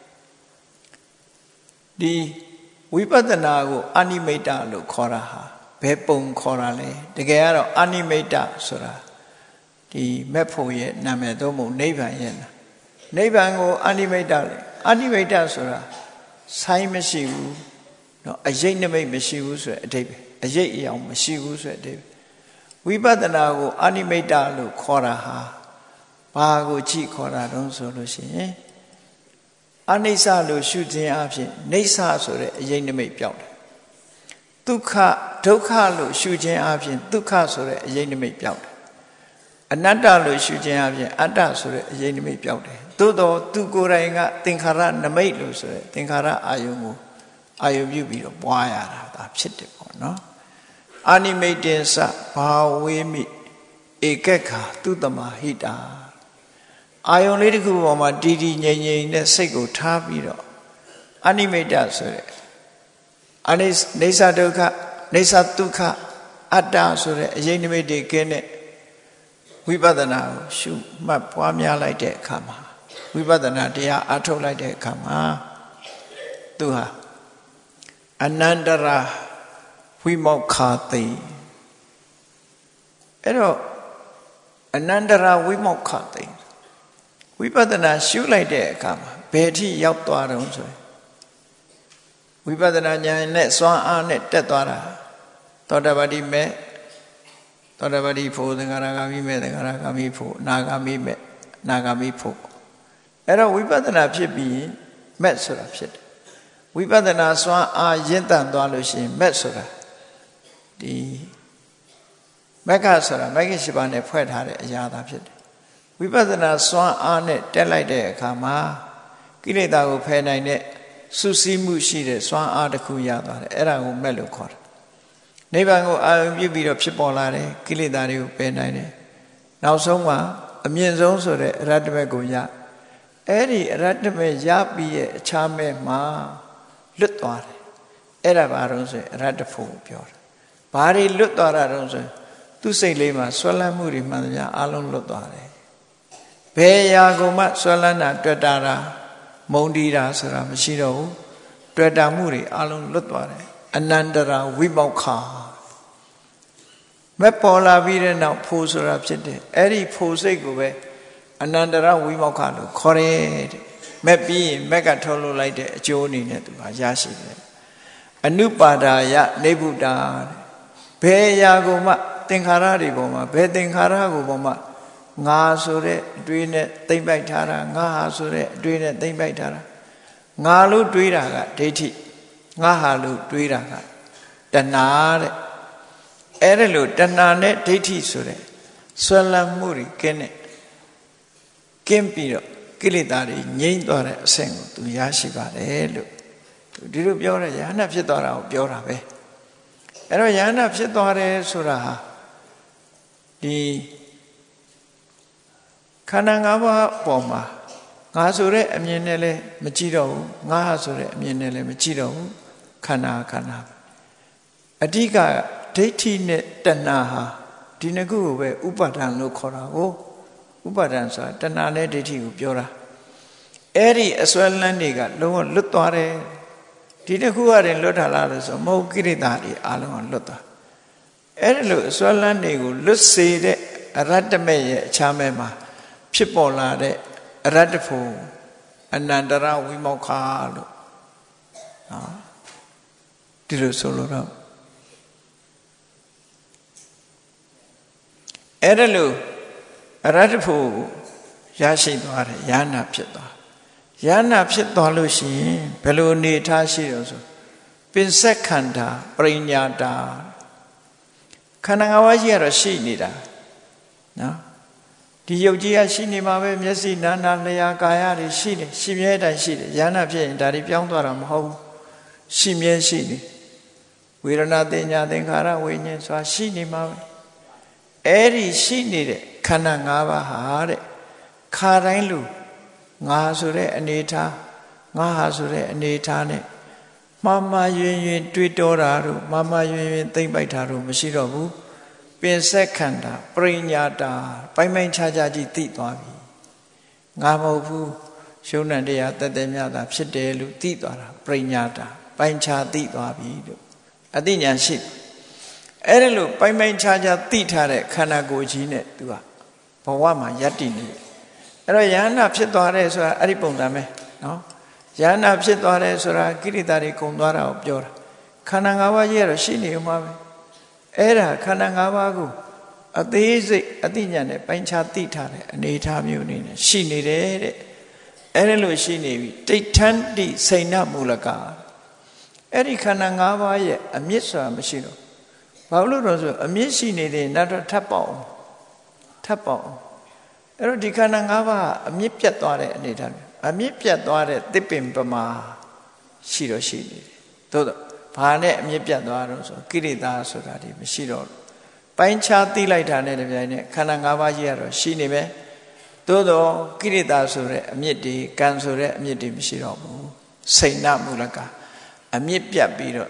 Speaker 1: ဒီဝိပဿနာကိုအနိမိတ်တလို့ခေါ်တာဟာဘယ်ပုံခေါ်တာလဲတကယ်ကတော့အနိမိတ်တဆိုတာဒီမက်ဖို့ရဲ့နာမည်သုံးပုံနိဗ္ဗာန်ရဲ့နိဗ္ဗာန်ကိုအနိမိတ်တလေအနိမိတ်တဆိုတာဆိုင်းမရှိဘူးเนาะအရိပ်နိမိတ်မရှိဘူးဆိုတဲ့အဓိပ္ပာယ်အရိပ်အယောင်မရှိဘူးဆိုတဲ့အဓိပ္ပာယ်ဝိပဿနာကိုအနိမိတ်တလို့ခေါ်တာဟာဘာကိုကြည့်ခေါ်တာတုံးဆိုလို့ရှိရင်အနိစ္စလို့ရှုခြင်းအဖြစ်နိစ္စဆိုတဲ့အရိပ်နိမိတ်ပြောက်တယ်ဒုက္ခဒုက္ခလို့ရှုခြင်းအဖြစ်ဒုက္ခဆိုတဲ့အရိပ်နိမိတ်ပြောက်တယ်အနတ္တလို့ရှုခြင်းအဖြစ်အတ္တဆိုတဲ့အရိပ်နိမိတ်ပြောက်တယ်သို့တော့သူကိုယ်တိုင်ကသင်္ခါရနမိတ်လို့ဆိုတဲ့သင်္ခါရအာယုံကိုအာယုံပြုပြီးတော့ပွားရတာဒါဖြစ်တယ်ပေါ့နော်အာနိမိတ်တင်္စဘာဝေမိဧကက္ခာသူတမဟိတာအာယုံလေးတစ်ခုပေါ်မှာတည်တည်ငြိမ်ငြိမ်နဲ့စိတ်ကိုထားပြီးတော့အာနိမိတ်တဆိုတဲ့အနိနေသဒုက္ခနေသဒုက္ခအတ္တဆိုတဲ့အရေးနိမိတ်တွေကင်းတဲ့ဝိပဿနာကိုရှုမှတ်ပွားများလိုက်တဲ့အခါမှာဝိပဿနာတရားအထုတ်လိုက်တဲ့အခါမှာသူဟာအနန္တရာဝိမောက္ခတိအဲ့တော့အနန္တရာဝိမောက္ခတိဝိပဿနာရှုလိုက်တဲ့အခါမှာဘယ်ထိရောက်သွားတုံးဆိုရင်ဝိပဿနာဉာဏ်နဲ့စွမ်းအားနဲ့တက်သွားတာသောတာပတိမေသောတာပတိဖို့သင်္ခါရဂါမိမေသင်္ခါရဂါမိဖို့အနာဂါမိမေအနာဂါမိဖို့အဲ့တော့ဝိပဿနာဖြစ်ပြီးမက်ဆိုတာဖြစ်တယ်ဝိပဿနာစွမ်းအားရင့်တန်သွားလို့ရှိရင်မက်ဆိုတာဒီမက္ခဆိုတာမဂ္ဂင်၈ပါးနဲ့ဖွဲ့ထားတဲ့အရာသာဖြစ်တယ်ဝိပဿနာစွမ်းအားနဲ့တက်လိုက်တဲ့အခါမှာကိလေသာကိုဖယ်နိုင်တဲ့စုစည်းမှုရှိတဲ့စွမ်းအားတစ်ခုရသွားတယ်အဲ့ဒါကိုမက်လို့ခေါ်တယ်နိဗ္ဗာန်ကိုအာရုံပြုပြီးတော့ဖြစ်ပေါ်လာတဲ့ကိလေသာတွေကိုပယ်နိုင်တယ်နောက်ဆုံးမှာအမြင့်ဆုံးဆိုတဲ့အရဟတမေကိုရအဲ့ဒီအရဟတမေရပြီးရဲ့အခြားမဲ့မှာလွတ်သွားတယ်အဲ့ဒါဘာလို့ဆိုရင်အရဟတဖို့ပြောတာဘာတွေလွတ်သွားတာတော့ဆိုရင်သူ့စိတ်လေးမှာဆွဲလန်းမှုတွေမှန်သမျှအလုံးလွတ်သွားတယ်ဘယ်ရာကိုမှဆွဲလန်းတာတွေ့တာတာမုန်းတီးတာဆိုတာမရှိတော့ဘူးတွေ့တာမှုတွေအလုံးလွတ်သွားတယ်အနန္တရာဝိမောက္ခမပေါ်လာပြီးတဲ့နောက်ဖို့ဆိုတာဖြစ်တယ်အဲ့ဒီဖို့စိတ်ကိုပဲအနန္တရာဝိမောက္ခလို့ခေါ်တယ်တဲ့မက်ပြီးရင်မက်ကထုတ်လို့လိုက်တဲ့အကျိုးအနေနဲ့သူကရရှိတယ်အနုပါဒာယနေဗုဒ္ဓဘယ်အရာကိုမှသင်္ခါရတွေပေါ်မှာဘယ်သင်္ခါရကိုပေါ်မှာငါဆိုတဲ့အတွေးနဲ့သိမ့်ပိုက်ထားတာငါဟာဆိုတဲ့အတွေးနဲ့သိမ့်ပိုက်ထားတာငါလို့တွေးတာကဒိဋ္ဌိငါဟာလို့တွေးတာကတဏှာတဲ့အဲ့ဒါလို့တဏှာနဲ့ဒိဋ္ဌိဆိုတဲ့ဆွဲလန်းမှုတွေကင်းတဲ့ကင်းပြီးတော့ကိလေသာတွေငြိမ့်သွားတဲ့အဆင့်ကိုသူရရှိပါတယ်လို့ဒီလိုပြောတဲ့ယဟနာဖြစ်သွားတာကိုပြောတာပဲအဲ့တော့ယဟနာဖြစ်သွားတယ်ဆိုတာဟာဒီခန္ဓာ၅ပါးပေါ်မှာငါဆိုတဲ့အမြင်နဲ့လည်းမကြည့်တော့ဘူးငါဟာဆိုတဲ့အမြင်နဲ့လည်းမကြည့်တော့ဘူးခန္ဓာခန္ဓာအဓိကဒိဋ္ဌိနဲ့တဏှာဟာဒီနှစ်ခုကိုပဲဥပါဒံလို့ခေါ်တာကိုဥပါဒံဆိုတာတဏှာနဲ့ဒိဋ္ဌိကိုပြောတာအဲ့ဒီအစွဲလန်းတွေကလုံးဝလွတ်သွားတယ်ဒီတစ်ခုကတည်းလွတ်ထားလားလို့ဆိုမဟုတ်ကိရိတာတွေအလုံးကလွတ်သွားအဲ့ဒီလိုအစွဲလန်းတွေကိုလွတ်စေတဲ့အရဟတမေရဲ့အခြားမဲ့မှာဖြစ်ပေါ်လာတဲ့အရဟတဖို့အနန္တရဝိမောက္ခလို့နော်ဒီလိုဆိုလို့တော့အဲ့ဒါလို့အရဟတဖို့ရရှိသွားတယ်ယန္နာဖြစ်သွားယန္နာဖြစ်သွားလို့ရှိရင်ဘယ်လိုအနေထားရှိတော့ဆိုပင်စက်ခန္ဓာပရိညာတာခန္ဓာ၅ပါးရှိရတော့ရှိနေတာနော်ဒီယုတ်ကြီးကရှိနေမှာပဲမျက်စိနားနာလျာကာယတွေရှိတယ်ရှိမြဲတိုင်းရှိတယ်ယန္နာဖြစ်ရင်ဒါတွေပြောင်းသွားတာမဟုတ်ဘူးရှိမြဲရှိနေဝေဒနာတင်ညာသင်္ခါရဝိညာဉ်ဆိုတာရှိနေမှာပဲအဲ့ဒီရှိနေတဲ့ခန္ဓာ၅ပါးဟာတဲ့ခါတိုင်းလူငါဆိုတဲ့အနေထားငါဟာဆိုတဲ့အနေထားနဲ့မှားမှားယွင်ယွင်တွေးတောတာတို့မှားမှားယွင်ယွင်သိမ့်ပိုက်တာတို့မရှိတော့ဘူးပင်စက်ခန္ဓာပရိညာတာပိုင်ပိုင်ခြားခြားကြီးသိသွားပြီငါမဟုတ်ဘူးရှုံးတဲ့တရားတသက်မြတ်တာဖြစ်တယ်လို့သိသွားတာပရိညာတာပိုင်ခြားသိသွားပြီလို့အသိဉာဏ်ရှိအဲ့ဒါလို့ပိုင်ပိုင်ခြားခြားသိထားတဲ့ခန္ဓာကိုယ်ကြီးနဲ့သူကဘဝမှာယက်တည်နေတယ်အဲ့တော့ယန္နာဖြစ်သွားတယ်ဆိုတာအဲ့ဒီပုံစံပဲနော်ယန္နာဖြစ်သွားတယ်ဆိုတာကိရိတာတွေကုန်သွားတာကိုပြောတာခန္ဓာ၅ပါးကြီးကတော့ရှိနေမှာပဲအဲ့ဒါခန္ဓာ၅ပါးကိုအသေးစိတ်အသိဉာဏ်နဲ့ပိုင်းခြားသိထားတဲ့အနေအထားမျိုးအနေနဲ့ရှိနေတယ်တဲ့အဲ့ဒါလို့ရှိနေပြီတိဋ္ဌန္တိစိဏမူလကအဲ့ဒီခန္ဓာ၅ပါးရဲ့အမြင့်ဆိုတာမရှိတော့ဘာလို့လဲဆိုအမြင့်ရှိနေတယ်နောက်တော့ထပ်ပေါအောင်ထပ်ပေါအောင်အဲ့တော့ဒီခန္ဓာ၅ပါးအမြင့်ပြတ်သွားတဲ့အနေအထားမျိုးအမြင့်ပြတ်သွားတဲ့သစ်ပင်ပမာရှိတော့ရှိနေတယ်သို့တော့ဘာနဲ့အမြင့်ပြတ်သွားတော့ဆိုကိရိတာဆိုတာဒီမရှိတော့ပိုင်းခြားသိလိုက်တာနဲ့တပြိုင်နက်ခန္ဓာ၅ပါးကြီးကတော့ရှိနေပဲသို့တော့ကိရိတာဆိုတဲ့အမြင့်တွေကံဆိုတဲ့အမြင့်တွေမရှိတော့ဘူးစိဏမူလကအမြင့်ပြတ်ပြီးတော့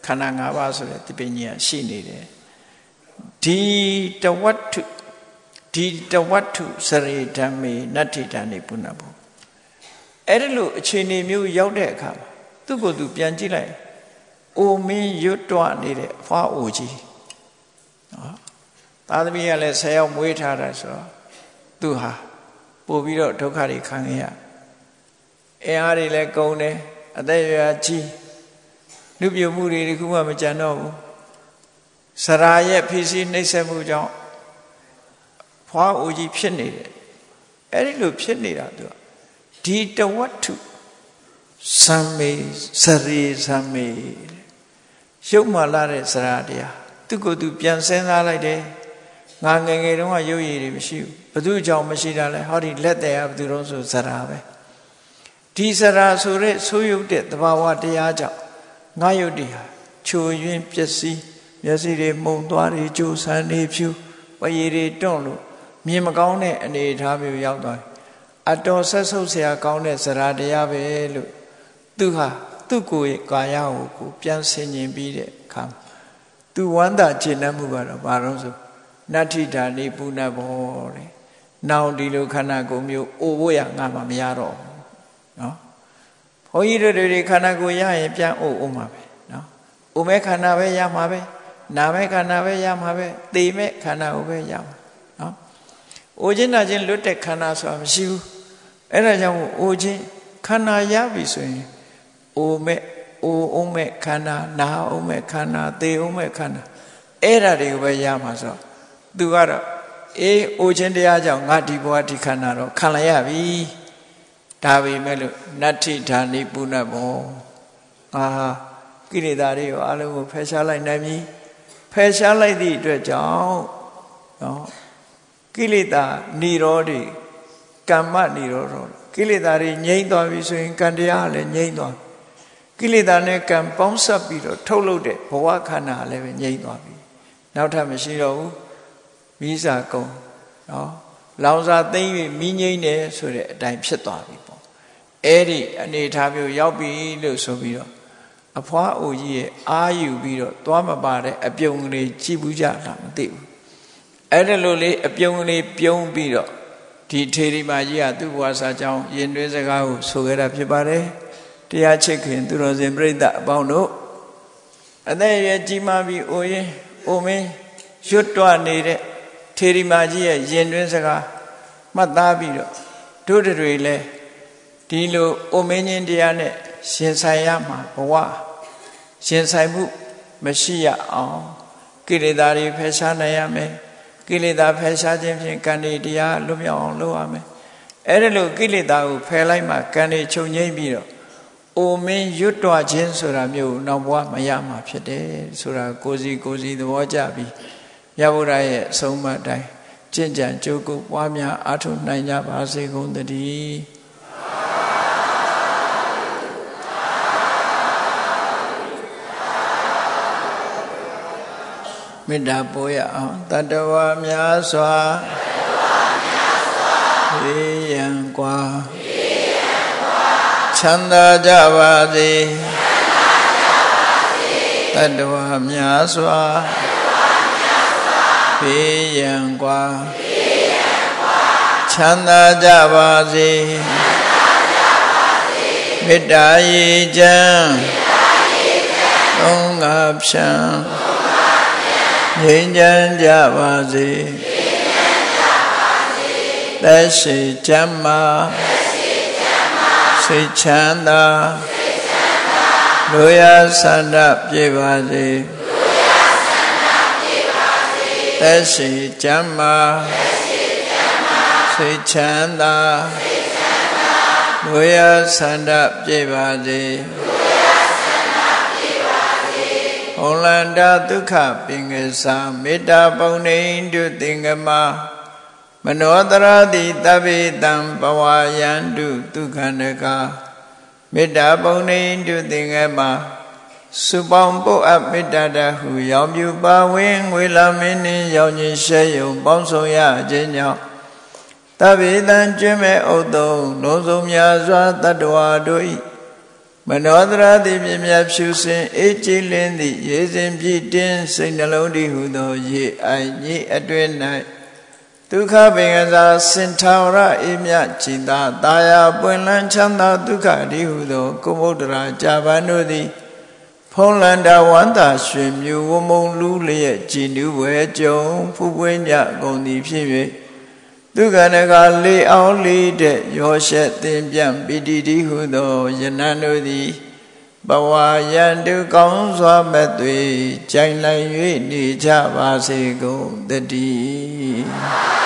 Speaker 1: ခန္ဓာ၅ပါးဆိုတဲ့တပည့်ကြီးရှိနေတယ်ဒီတဝတ္ထုဒီတဝတ္ထုစရိဓမ္မေနတ္ထိတနိပုဏ္ဏဘောအဲ့ဒီလိုအခြေအနေမျိုးရောက်တဲ့အခါမှာသူ့ကိုယ်သူပြန်ကြည့်လိုက်အိုမင်းရွတ်တွနေတဲ့အဖွားအိုကြီးနော်သားသမီးကလည်းဆယ်ယောက်မွေးထားတာဆိုတော့သူဟာပို့ပြီးတော့ဒုက္ခတွေခံရအင်အားတွေလည်းကုန်တယ်အသက်အရွယ်ကြီးလူပြမှုတွေတခုမှမကြံတော့ဘူးစရာရဲ့ဖြစ်စီနှိမ့်ဆက်မှုကြောင့်ဖွားအိုကြီးဖြစ်နေတယ်အဲ့ဒီလိုဖြစ်နေတာသူကဒီတဝတ္ထုသံမေစရိသံမေရုပ်မှလာတဲ့စရာတရားသူကိုယ်သူပြန်စဉ်းစားလိုက်တယ်ငါငယ်ငယ်တုန်းကရုပ်ရည်တွေမရှိဘူးဘသူကြောင့်မရှိတာလဲဟောဒီလက်တယ်ကဘသူတော့ဆိုစရာပဲဒီစရာဆိုတဲ့ဆိုးရုပ်တဲ့သဘာဝတရားကြောင့်ငါရုပ်တွေဟာချိုယွင်းပျက်စီးမျက်စိတွေမှုန်သွားတွေကြိုးဆန်းနေဖြူပရည်တွေတွန့်လို့မြင်မကောင်းတဲ့အနေအထားမျိုးရောက်သွားတယ်အတော်ဆက်ဆုပ်စရာကောင်းတဲ့စရာတရားပဲလို့သူဟာသူ့ကိုယ်ကာယကိုကိုပြန်ဆင်ခြင်ပြီးတဲ့အခါသူဝမ်းသာကျေနပ်မှုကတော့ဘာလို့ဆိုနတ္ထိဓာနိပုဏ္ဏဘောတဲ့နောင်ဒီလိုခန္ဓာကိုယ်မျိုးအိုဖို့ရငါမှမရတော့ဘူးနော်ဘုန်းကြီးတို့တွေခန္ဓာကိုယ်ရရင်ပြန်အိုအိုမှာပဲနော်အိုမဲ့ခန္ဓာပဲရမှာပဲနာမဲ့ခန္ဓာပဲရမှာပဲသိမဲ့ခန္ဓာကိုပဲရမှာနော်အိုခြင်းနာခြင်းလွတ်တဲ့ခန္ဓာဆိုတာမရှိဘူးအဲ့ဒါကြောင့်အိုခြင်းခန္ဓာရပြီဆိုရင်အိုမဲ့အိုအောင်မဲ့ခန္ဓာနာအောင်မဲ့ခန္ဓာသိအောင်မဲ့ခန္ဓာအဲ့ဒါတွေကိုပဲရမှာဆိုသူကတော့အေးအိုခြင်းတရားကြောင့်ငါဒီဘဝဒီခန္ဓာတော့ခံလိုက်ရပြီဒါပေမဲ့လို့နတ္ထိဓာနိပုဏ္ဏဘောအာကိလေသာတွေကိုအလုံးကိုဖယ်ရှားလိုက်နိုင်ပြီဖယ်ရှားလိုက်သည့်အတွက်ကြောင့်နော်ကိလေသာនិရောဓိကမ္မនិရောဓကိလေသာတွေငြိမ့်သွားပြီဆိုရင်ကံတရားလည်းငြိမ့်သွားကိလေသာနဲ့ကံပေါင်းစပ်ပြီးတော့ထုတ်လုပ်တဲ့ဘဝခန္ဓာလည်းပဲငြိမ့်သွားပြီနောက်ထပ်မရှိတော့ဘူးမိစာကုံနော်လောင်စာသိမ့်ပြီးမိငိမ့်တယ်ဆိုတဲ့အတိုင်းဖြစ်သွားပြီပေါ့အဲ့ဒီအနေထားမျိုးရောက်ပြီလို့ဆိုပြီးတော့အဖွားအိုကြီးရဲ့အာယူပြီးတော့သွားမပါတဲ့အပြုံကလေးကြည့်ဘူးကြလားမသိဘူးအဲ့ဒါလိုလေးအပြုံကလေးပြုံးပြီးတော့ဒီထေရီမကြီးကသူ့ဘဝစာကြောင်းရင်တွင်းစကားကိုဆိုခဲ့တာဖြစ်ပါတယ်တရားချစ်ခင်သူတော်စင်ပြိဿအပေါင်းတို့အသက်ရကြီးမှပြီးအိုရင်အိုမင်းရွတ်တွနေတဲ့ထေရီမကြီးရဲ့ရင်တွင်းစကားမှတ်သားပြီးတော့တို့တွေလည်းဒီလိုအိုမင်းချင်းတရားနဲ့ရှင်ဆိုင်ရမှာဘဝရှင်ဆိုင်မှုမရှိရအောင်ကိလေသာတွေဖယ်ရှားနိုင်ရမယ်ကိလေသာဖယ်ရှားခြင်းဖြင့်ကံတွေတရားလွတ်မြောက်အောင်လုပ်ရမယ်အဲ့ဒါလို့ကိလေသာကိုဖယ်လိုက်မှကံတွေချုပ်ငြိမ့်ပြီးတော့အိုမင်းရွတ်တွခြင်းဆိုတာမျိုးနောက်ဘဝမရမှာဖြစ်တယ်ဆိုတာကိုယ်စီကိုယ်စီသဘောကျပြီးမြတ်ဗုဒ္ဓရဲ့အဆုံးအမတိုင်းကျင့်ကြံကြိုးကုပ်ပွားများအားထုတ်နိုင်ကြပါစေကုန်သတည်းမေတ္တာပို့ရအောင်တတ္တဝါများစွာဘေးရန်กว่าချမ်းသာကြပါစေတတ္တဝါများစွာဘေးရန်กว่าချမ်းသာကြပါစေမေတ္တာရေချမ်းသုံးငါဖြံငြိမ်းချမ်းကြပါစေသက်ရှိချမ်းသာစိတ်ချမ်းသာလူရဆန္ဒပြေပါစေသက်ရှိချမ်းသာစိတ်ချမ်းသာလူရဆန္ဒပြေပါစေဩလန္တဒုက္ခပင်္ဂစာမေတ္တာပုံနေတုသင်္ကမမနောတရတိတဗ္ဗေတံဘဝယန္တုဒုက္ခန္တကမေတ္တာပုံနေတုသင်္ကမစုပေါင်းပုတ်အပ်မေတ္တာတဟုရောင်ပြူပါဝင်ငွေလာမင်းနှင့်ရောင်ခြင်းရှဲယုံပေါင်းဆောင်ရခြင်းကြောင့်တဗ္ဗေတံကျွမ်းမဲ့ဥဒ္ဒုံလုံးစုံများစွာတတ္တဝါတို့၏မနောတရာတိမြမြဖြူစင်အေးကြည်လင်းသည့်ရေစဉ်ပြည့်တင်းစိတ်နှလုံးတည်ဟုသောရေအိုင်ကြီးအတွင်၌ဒုက္ခပင်ကစားစင်ထာဝရအေးမြကြည်သာတာယာပွင့်လန်းချမ်းသာဒုက္ခတည်ဟုသောကုမုဒ္ဒရာကြာပန်တို့သည်ဖုံးလန္တာဝန္တာရွှင်မြူဝမုံလူလျက်ကြည်နူးဝဲကြုံဖူးပွင့်ကြကုန်သည်ဖြစ်၍ဒုက္ခနကလေအောင်လေးတဲ့ရောရှက်သင်ပြန်ပိတိတိဟုသောယနံတို့သည်ဘဝယံတုကောင်းစွာမဲ့သွေကြိုင်လိုက်၍နေကြပါစေကုန်တည်း